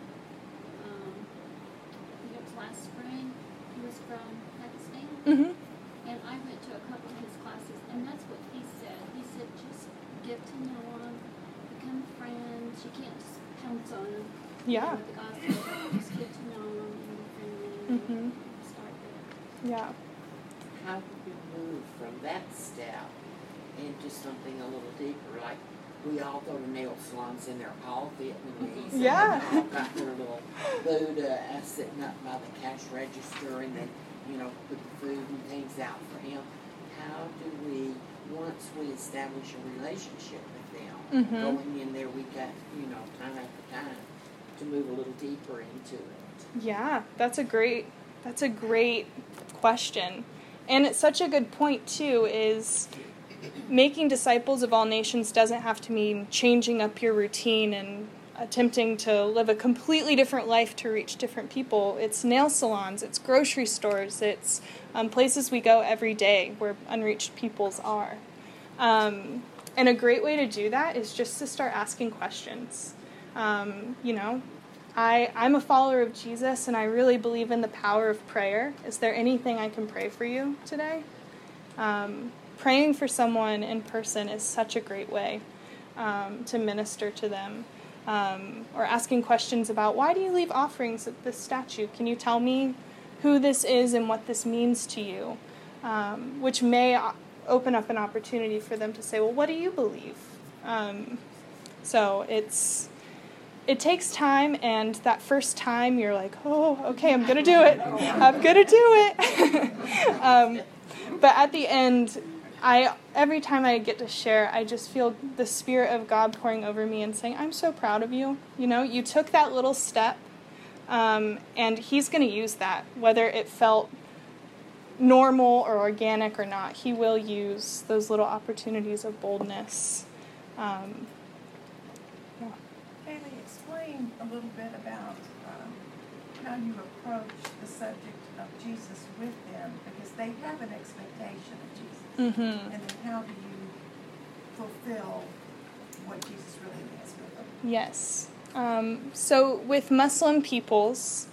um, I think it was last spring, he was from Pakistan. Mm-hmm. And I went to a couple of his classes, and that's what he said. He said, just get to know them, become friends. You can't just pounce on them. Yeah. With the gospel, just get to know them and be friendly and Mm-hmm. start there. Yeah. How do we move from that step into something a little deeper? Like, we all go to nail salons and they're all Vietnamese. Yeah. And they've all got their little Buddha uh, sitting up by the cash register, and then, you know, put food and things out for him. How do we, once we establish a relationship with them, Mm-hmm. going in there, we got, you know, time after time to move a little deeper into it? Yeah, that's a great that's a great question. And it's such a good point too, is making disciples of all nations doesn't have to mean changing up your routine and attempting to live a completely different life to reach different people. It's nail salons, it's grocery stores, it's um, places we go every day where unreached peoples are. Um, and a great way to do that is just to start asking questions. Um, you know, I, I'm a follower of Jesus, and I really believe in the power of prayer. Is there anything I can pray for you today? Um, praying for someone in person is such a great way um, to minister to them. Um, or asking questions about, why do you leave offerings at this statue? Can you tell me who this is and what this means to you? Um, which may open up an opportunity for them to say, well, what do you believe? Um, so it's... It takes time, and that first time you're like, oh, okay, I'm going to do it. I'm going to do it. um, but at the end, I every time I get to share, I just feel the Spirit of God pouring over me and saying, I'm so proud of you. You know, you took that little step, um, and He's going to use that, whether it felt normal or organic or not. He will use those little opportunities of boldness. Um, yeah. Haley, explain a little bit about um, how you approach the subject of Jesus with them, because they have an expectation of Jesus. Mm-hmm. And then how do you fulfill what Jesus really means with them? Yes. Um, so with Muslim peoples,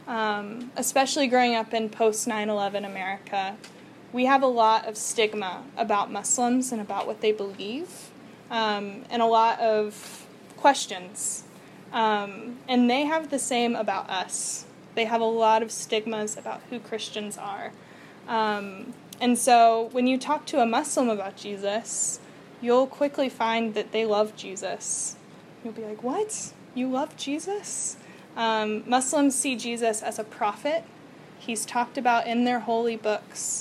um, especially growing up in post nine eleven America, we have a lot of stigma about Muslims and about what they believe, um, and a lot of questions. Um, and they have the same about us. They have a lot of stigmas about who Christians are. Um, and so when you talk to a Muslim about Jesus, you'll quickly find that they love Jesus. You'll be like, what? You love Jesus? Um, Muslims see Jesus as a prophet. He's talked about in their holy books.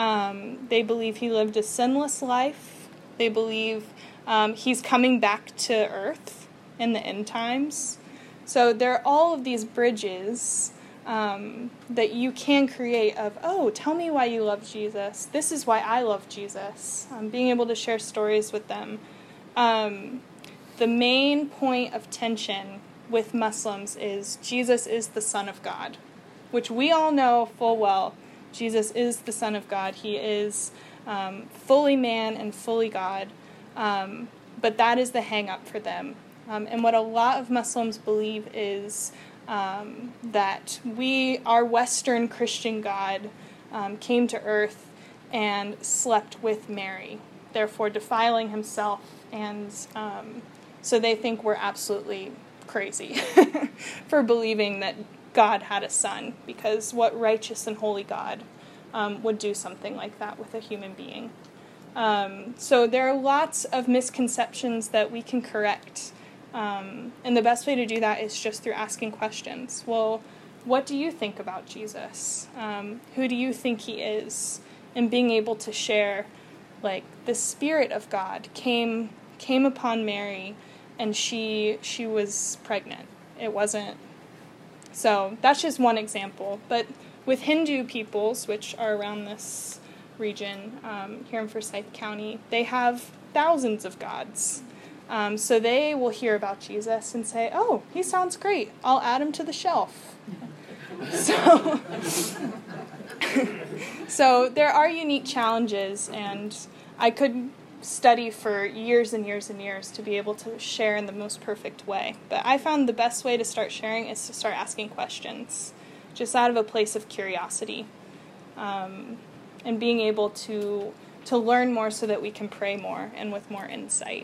Um, they believe he lived a sinless life. They believe um, he's coming back to earth in the end times. So there are all of these bridges um, that you can create of, oh, tell me why you love Jesus. This is why I love Jesus. Um, being able to share stories with them. Um, the main point of tension with Muslims is Jesus is the Son of God, which we all know full well. Jesus is the Son of God. He is um, fully man and fully God. Um, but that is the hang-up for them. Um, and what a lot of Muslims believe is um, that we, our Western Christian God, um, came to earth and slept with Mary, therefore defiling himself. And um, so they think we're absolutely crazy for believing that God had a son, because what righteous and holy God um, would do something like that with a human being? Um, so there are lots of misconceptions that we can correct. Um, and the best way to do that is just through asking questions. Well, what do you think about Jesus? Um, who do you think he is? And being able to share, like, the Spirit of God came came upon Mary, and she she was pregnant. It wasn't So that's just one example. But with Hindu peoples, which are around this region um, here in Forsyth County, they have thousands of gods. Um, so they will hear about Jesus and say, oh, he sounds great. I'll add him to the shelf. so, so there are unique challenges, and I could study for years and years and years to be able to share in the most perfect way. But I found the best way to start sharing is to start asking questions, just out of a place of curiosity, um, and being able to to learn more so that we can pray more and with more insight.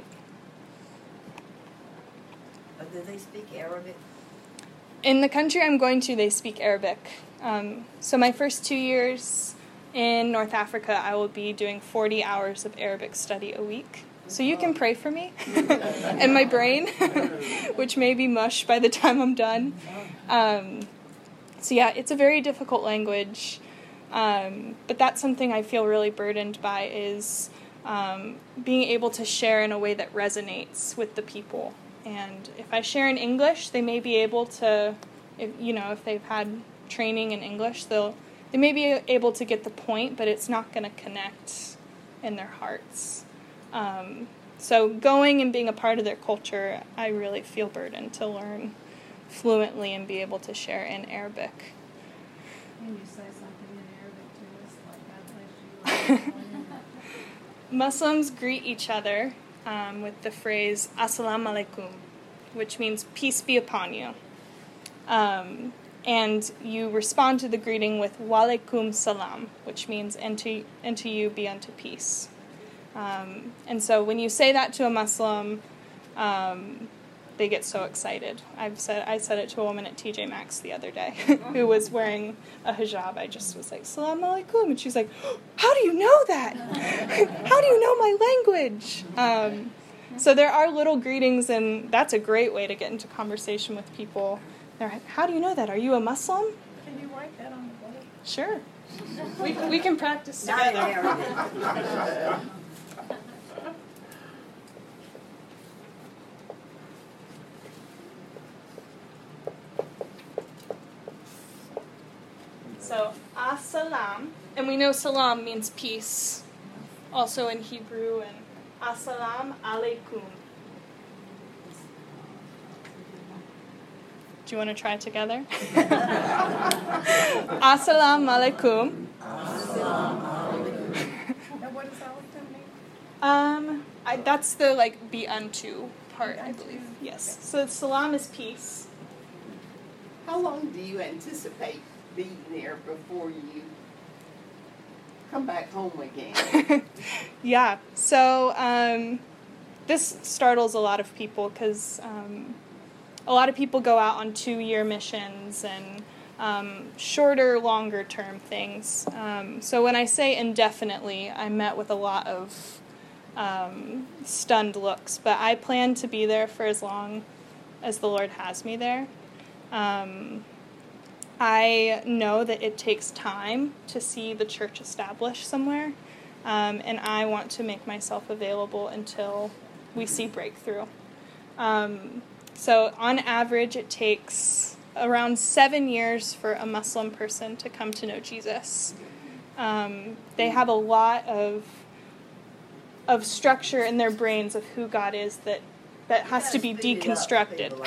Uh, do they speak Arabic? In the country I'm going to, they speak Arabic. Um, so my first two years in North Africa, I will be doing forty hours of Arabic study a week. So you can pray for me and my brain, which may be mush by the time I'm done. Um, so yeah, it's a very difficult language. Um, but that's something I feel really burdened by, is um, being able to share in a way that resonates with the people. And if I share in English, they may be able to, if, you know, if they've had training in English, they'll they may be able to get the point, but it's not going to connect in their hearts. Um, so going and being a part of their culture, I really feel burdened to learn fluently and be able to share in Arabic. Can you say something in Arabic to us, like God bless you? Muslims greet each other um, with the phrase "Assalamu alaikum," which means peace be upon you. Um, and you respond to the greeting with "Wa alaikum salam," which means and to, and to you be unto peace. Um, and so when you say that to a Muslim, um, they get so excited. I've said I said it to a woman at T J Maxx the other day who was wearing a hijab. I just was like, "Salam alaikum," and she's like, "How do you know that? How do you know my language?" Um, so there are little greetings, and that's a great way to get into conversation with people. They're like, "How do you know that? Are you a Muslim?" Can you write that on the board? Sure. We we can practice Not in together. Arabic. So, as-salam, and we know salam means peace, also in Hebrew, and as-salam alaikum. Do you want to try it together? As-salam alaikum. Now, what does all of them mean? Um, I, that's the, like, be unto part, I believe. Yes. So, salam is peace. How long do you anticipate being there before you come back home again? Yeah, so um, this startles a lot of people because um, a lot of people go out on two-year missions and um, shorter, longer-term things. Um, so when I say indefinitely, I'm met with a lot of um, stunned looks, but I plan to be there for as long as the Lord has me there. Um, I know that it takes time to see the church established somewhere, um, and I want to make myself available until we see breakthrough. Um, so on average, it takes around seven years for a Muslim person to come to know Jesus. Um, they have a lot of of structure in their brains of who God is that, that has to be deconstructed.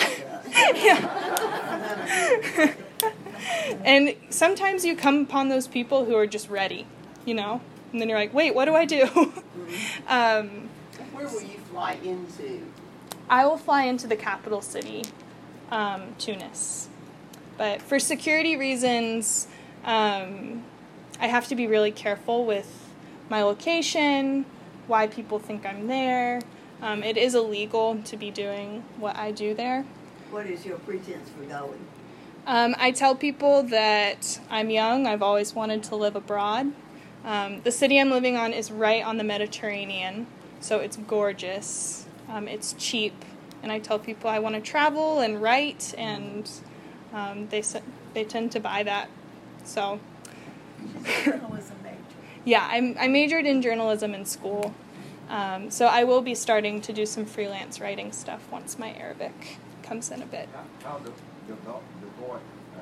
Yeah. And sometimes you come upon those people who are just ready, you know, and then you're like, wait, what do I do? um, Where will you fly into? I will fly into the capital city, um, Tunis. But for security reasons, um, I have to be really careful with my location, why people think I'm there. Um, it is illegal to be doing what I do there. What is your pretense for going? Um, I tell people that I'm young. I've always wanted to live abroad. Um, the city I'm living on is right on the Mediterranean, so it's gorgeous. Um, it's cheap, and I tell people I want to travel and write, and um, they they tend to buy that. So, She's a journalism major. yeah, I'm, I majored in journalism in school, um, so I will be starting to do some freelance writing stuff once my Arabic comes in a bit. How the, the, the boy, uh,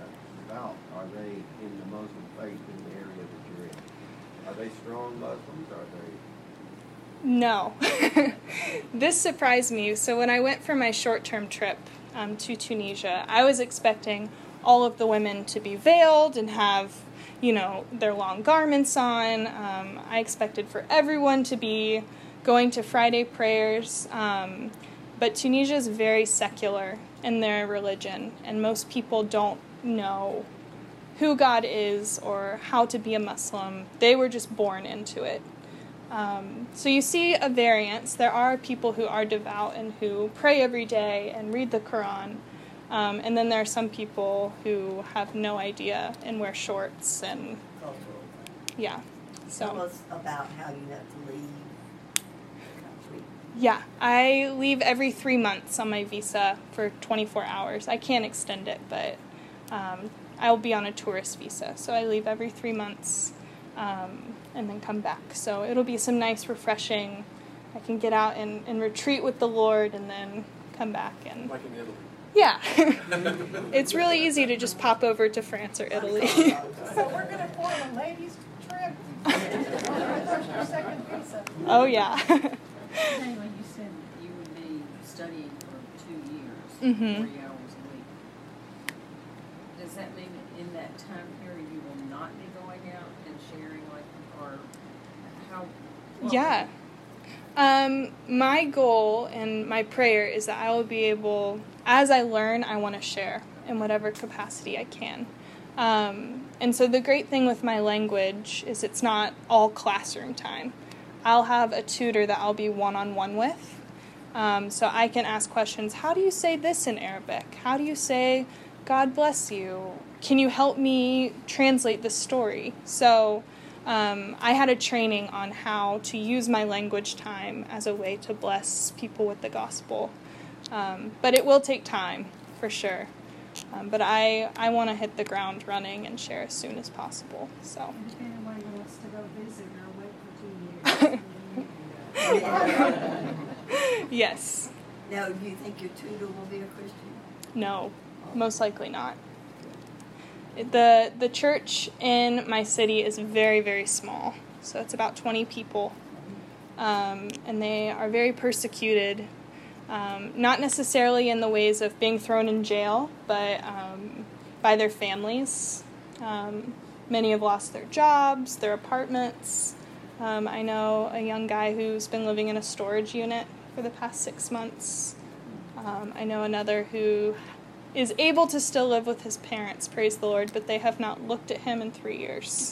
devout? Are they in the Muslim faith in the area that you're in? Are they strong Muslims? Are they? No. This surprised me. So when I went for my short-term trip um, to Tunisia, I was expecting all of the women to be veiled and have, you know, their long garments on. Um, I expected for everyone to be going to Friday prayers. Um, but Tunisia is very secular in their religion, and most people don't know who God is or how to be a Muslim. They were just born into it. Um, so you see a variance. There are people who are devout and who pray every day and read the Quran. Um, and then there are some people who have no idea and wear shorts and, yeah. So. Tell us about how you have to leave the country. Yeah, I leave every three months on my visa for twenty-four hours. I can't extend it, but um, I'll be on a tourist visa. So I leave every three months um, and then come back. So it'll be some nice, refreshing, I can get out and, and retreat with the Lord and then come back. And Like in Italy. yeah, it's really easy to just pop over to France or Italy. So we're gonna form a ladies' trip. That's your second visa. Oh, yeah. Anyway, you said that you would be studying for two years, Mhm. forty hours a week. Does that mean that in that time period you will not be going out and sharing, like, or how? what Yeah. Um, my goal and my prayer is that I will be able, as I learn, I want to share in whatever capacity I can. Um, and so the great thing with my language is it's not all classroom time. I'll have a tutor that I'll be one-on-one with. Um, so I can ask questions. How do you say this in Arabic? How do you say, God bless you? Can you help me translate this story? So um, I had a training on how to use my language time as a way to bless people with the gospel. Um, but it will take time, for sure. Um, but I, I want to hit the ground running and share as soon as possible. So. If anyone wants to go visit her, wait for two years. Yes. Now, do you think your tutor will be a Christian? No, most likely not. The the church in my city is very, very small. So it's about twenty people. Um, and they are very persecuted. Um, not necessarily in the ways of being thrown in jail, but um, by their families. Um, many have lost their jobs, their apartments. Um, I know a young guy who's been living in a storage unit for the past six months. Um, I know another who is able to still live with his parents, praise the Lord, but they have not looked at him in three years.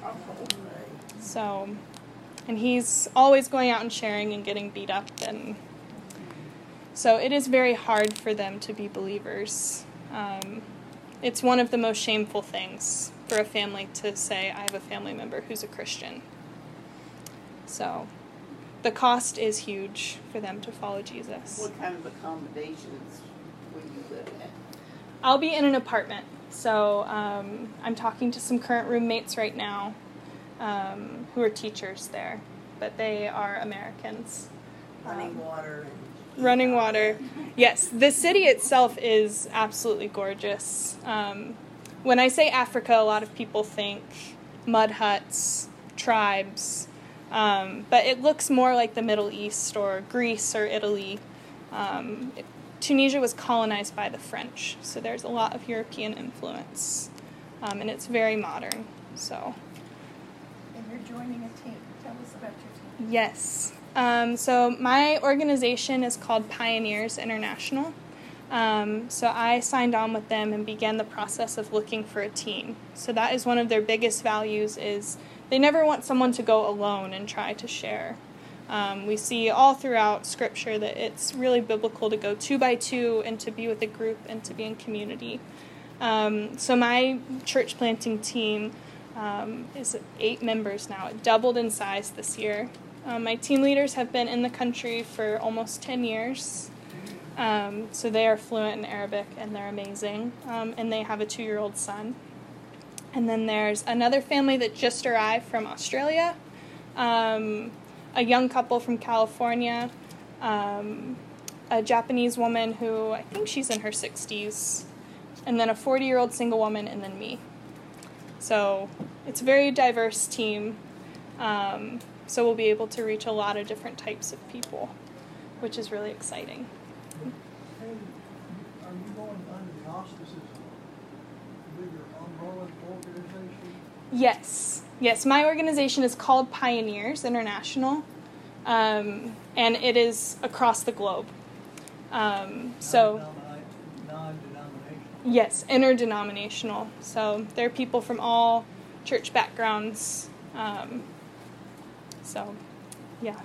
So, and he's always going out and sharing and getting beat up, and so it is very hard for them to be believers. Um, it's one of the most shameful things for a family to say, I have a family member who's a Christian. So the cost is huge for them to follow Jesus. What kind of accommodations will you live at? I'll be in an apartment. So um, I'm talking to some current roommates right now um, who are teachers there, but they are Americans. Running Um, water and... Running water. Yes, the city itself is absolutely gorgeous. Um, when I say Africa, a lot of people think mud huts, tribes, um, but it looks more like the Middle East or Greece or Italy. Um, it, Tunisia was colonized by the French, so there's a lot of European influence, um, and it's very modern. So. And you're joining a team. Tell us about your team. Yes. Um, so my organization is called Pioneers International. Um, so I signed on with them and began the process of looking for a team. So that is one of their biggest values is they never want someone to go alone and try to share. Um, we see all throughout Scripture that it's really biblical to go two by two and to be with a group and to be in community. Um, so my church planting team um, is eight members now. It doubled in size this year. Um, my team leaders have been in the country for almost ten years, um, so they are fluent in Arabic and they're amazing, um, and they have a two-year-old son. And then there's another family that just arrived from Australia, um, a young couple from California, um, a Japanese woman who I think she's in her sixties, and then a forty-year-old single woman, and then me. So it's a very diverse team. Um, so we'll be able to reach a lot of different types of people, which is really exciting. Hey, are you going under the auspices of a bigger umbrella organization? Yes. Yes, my organization is called Pioneers International, um, and it is across the globe. Um, so, Non-denominational? yes, interdenominational. So there are people from all church backgrounds. Um, so, yeah.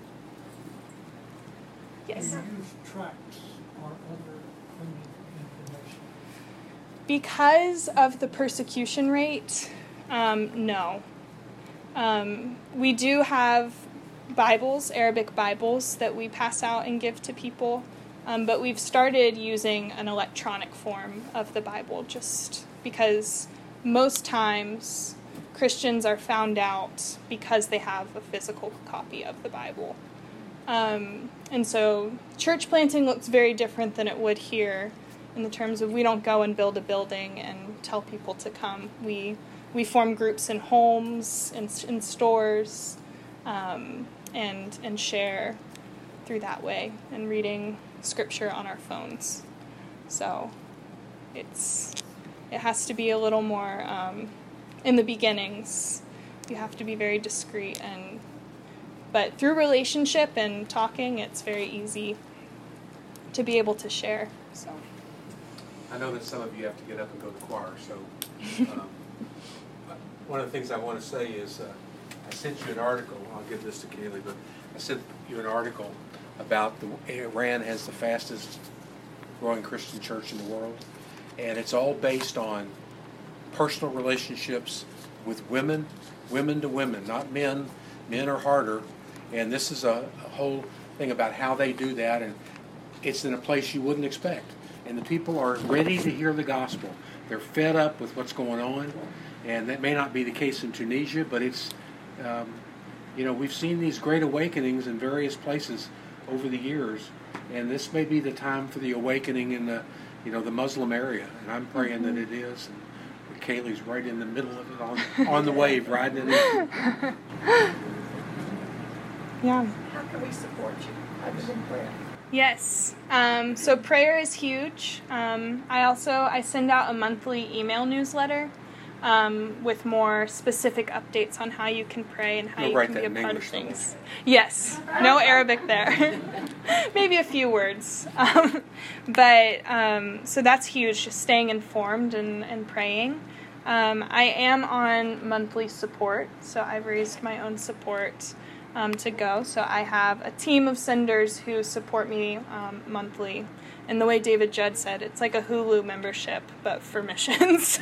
Yes. Do you use tracts or other printed information? Because of the persecution rate, um, no. Um, we do have Bibles, Arabic Bibles, that we pass out and give to people, um, but we've started using an electronic form of the Bible just because most times Christians are found out because they have a physical copy of the Bible. Um, and so church planting looks very different than it would here in the terms of we don't go and build a building and tell people to come. We we form groups in homes, in, in stores, um, and and share through that way, and reading scripture on our phones. So it's it has to be a little more, um, in the beginnings, you have to be very discreet, and but through relationship and talking, it's very easy to be able to share. So I know that some of you have to get up and go to choir, so um, one of the things I want to say is uh, I sent you an article. I'll give this to Kaylee, but I sent you an article about the Iran has the fastest growing Christian church in the world, and it's all based on personal relationships with women, women to women, not men. Men are harder, and this is a, a whole thing about how they do that, and it's in a place you wouldn't expect. And the people are ready to hear the gospel. They're fed up with what's going on, and that may not be the case in Tunisia, but it's, um, you know, we've seen these great awakenings in various places over the years, and this may be the time for the awakening in the, you know, the Muslim area, and I'm praying that it is. And Kaylee's right in the middle of it, on on the wave, riding it in. yeah. How can we support you other than prayer? Yes. Um, so prayer is huge. Um, I also I send out a monthly email newsletter um, with more specific updates on how you can pray and how You'll you write can that be a in part of English things. somewhere. Yes. No Arabic there. Maybe a few words. Um, but um, so that's huge. Just staying informed and, and praying. Um, I am on monthly support, so I've raised my own support Um, to go. So I have a team of senders who support me um, monthly. And the way David Judd said, it's like a Hulu membership, but for missions.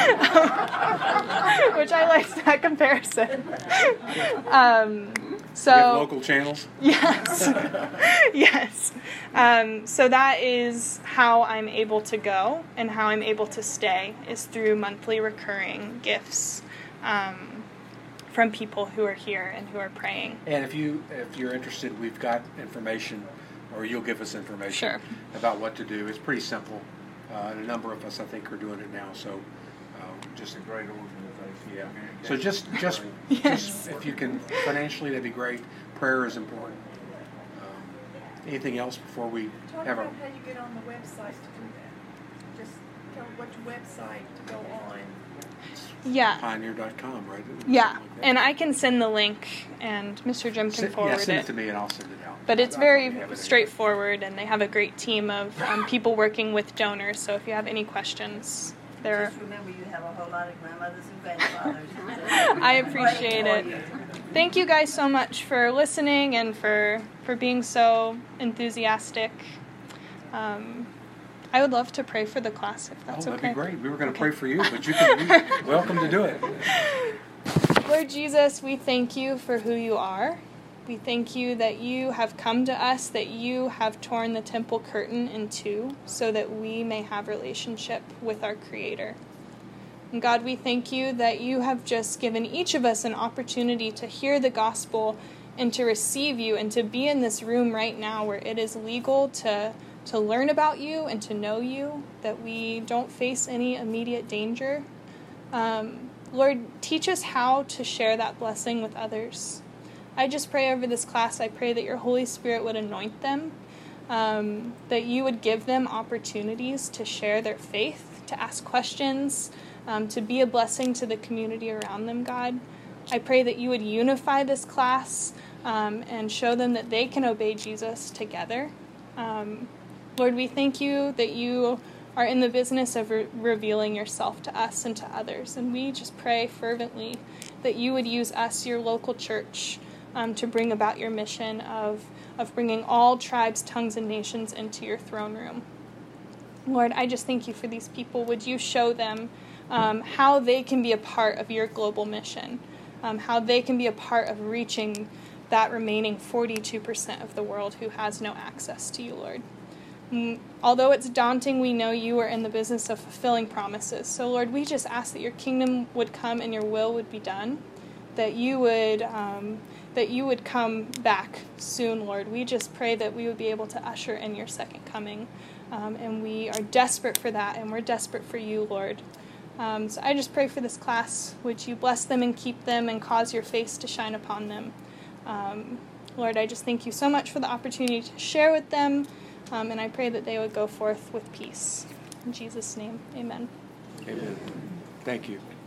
Which I liked that comparison. um, so You have local channels? Yes. yes. Um, so that is how I'm able to go and how I'm able to stay, is through monthly recurring gifts. Um, from people who are here and who are praying. And if you if you're interested, we've got information, or you'll give us information Sure. about what to do. It's pretty simple. Uh, and a number of us, I think, are doing it now. So, um, just It's a great organization. yeah. So just just Yes. just if you can financially, that'd be great. Prayer is important. Um, anything else before we Talk have about our? how you get on the website to do that. Just tell which website to go on. Yeah. Pioneer dot com, right? Yeah. Something like that. And I can send the link, and Mister Jim can Send- forward yeah, send it. it. to me, and I'll send it out. But it's I very probably have it straightforward, and they have a great team of um, people working with donors. So if you have any questions, they're. Just remember, you have a whole lot of grandmothers and grandfathers. I appreciate it. Thank you guys so much for listening and for for being so enthusiastic. Um, I would love to pray for the class if that's oh, that'd okay. be great. We were going to Okay. pray for you, but you can. You're welcome to do it. Lord Jesus, we thank you for who you are. We thank you that you have come to us, that you have torn the temple curtain in two so that we may have relationship with our Creator. And God, we thank you that you have just given each of us an opportunity to hear the gospel and to receive you and to be in this room right now where it is legal to to learn about you and to know you, that we don't face any immediate danger. Um, Lord, teach us how to share that blessing with others. I just pray over this class, I pray that your Holy Spirit would anoint them, um, that you would give them opportunities to share their faith, to ask questions, um, to be a blessing to the community around them, God. I pray that you would unify this class um, and show them that they can obey Jesus together. Um, Lord, we thank you that you are in the business of re- revealing yourself to us and to others. And we just pray fervently that you would use us, your local church, um, to bring about your mission of, of bringing all tribes, tongues, and nations into your throne room. Lord, I just thank you for these people. Would you show them um, how they can be a part of your global mission, um, how they can be a part of reaching that remaining forty-two percent of the world who has no access to you, Lord. Although it's daunting, we know you are in the business of fulfilling promises. So, Lord, we just ask that your kingdom would come and your will would be done, that you would um, that you would come back soon, Lord. We just pray that we would be able to usher in your second coming, um, and we are desperate for that, and we're desperate for you, Lord. Um, so I just pray for this class. Would you bless them and keep them and cause your face to shine upon them? Um, Lord, I just thank you so much for the opportunity to share with them. Um, and I pray that they would go forth with peace. In Jesus' name, amen. Amen. Thank you.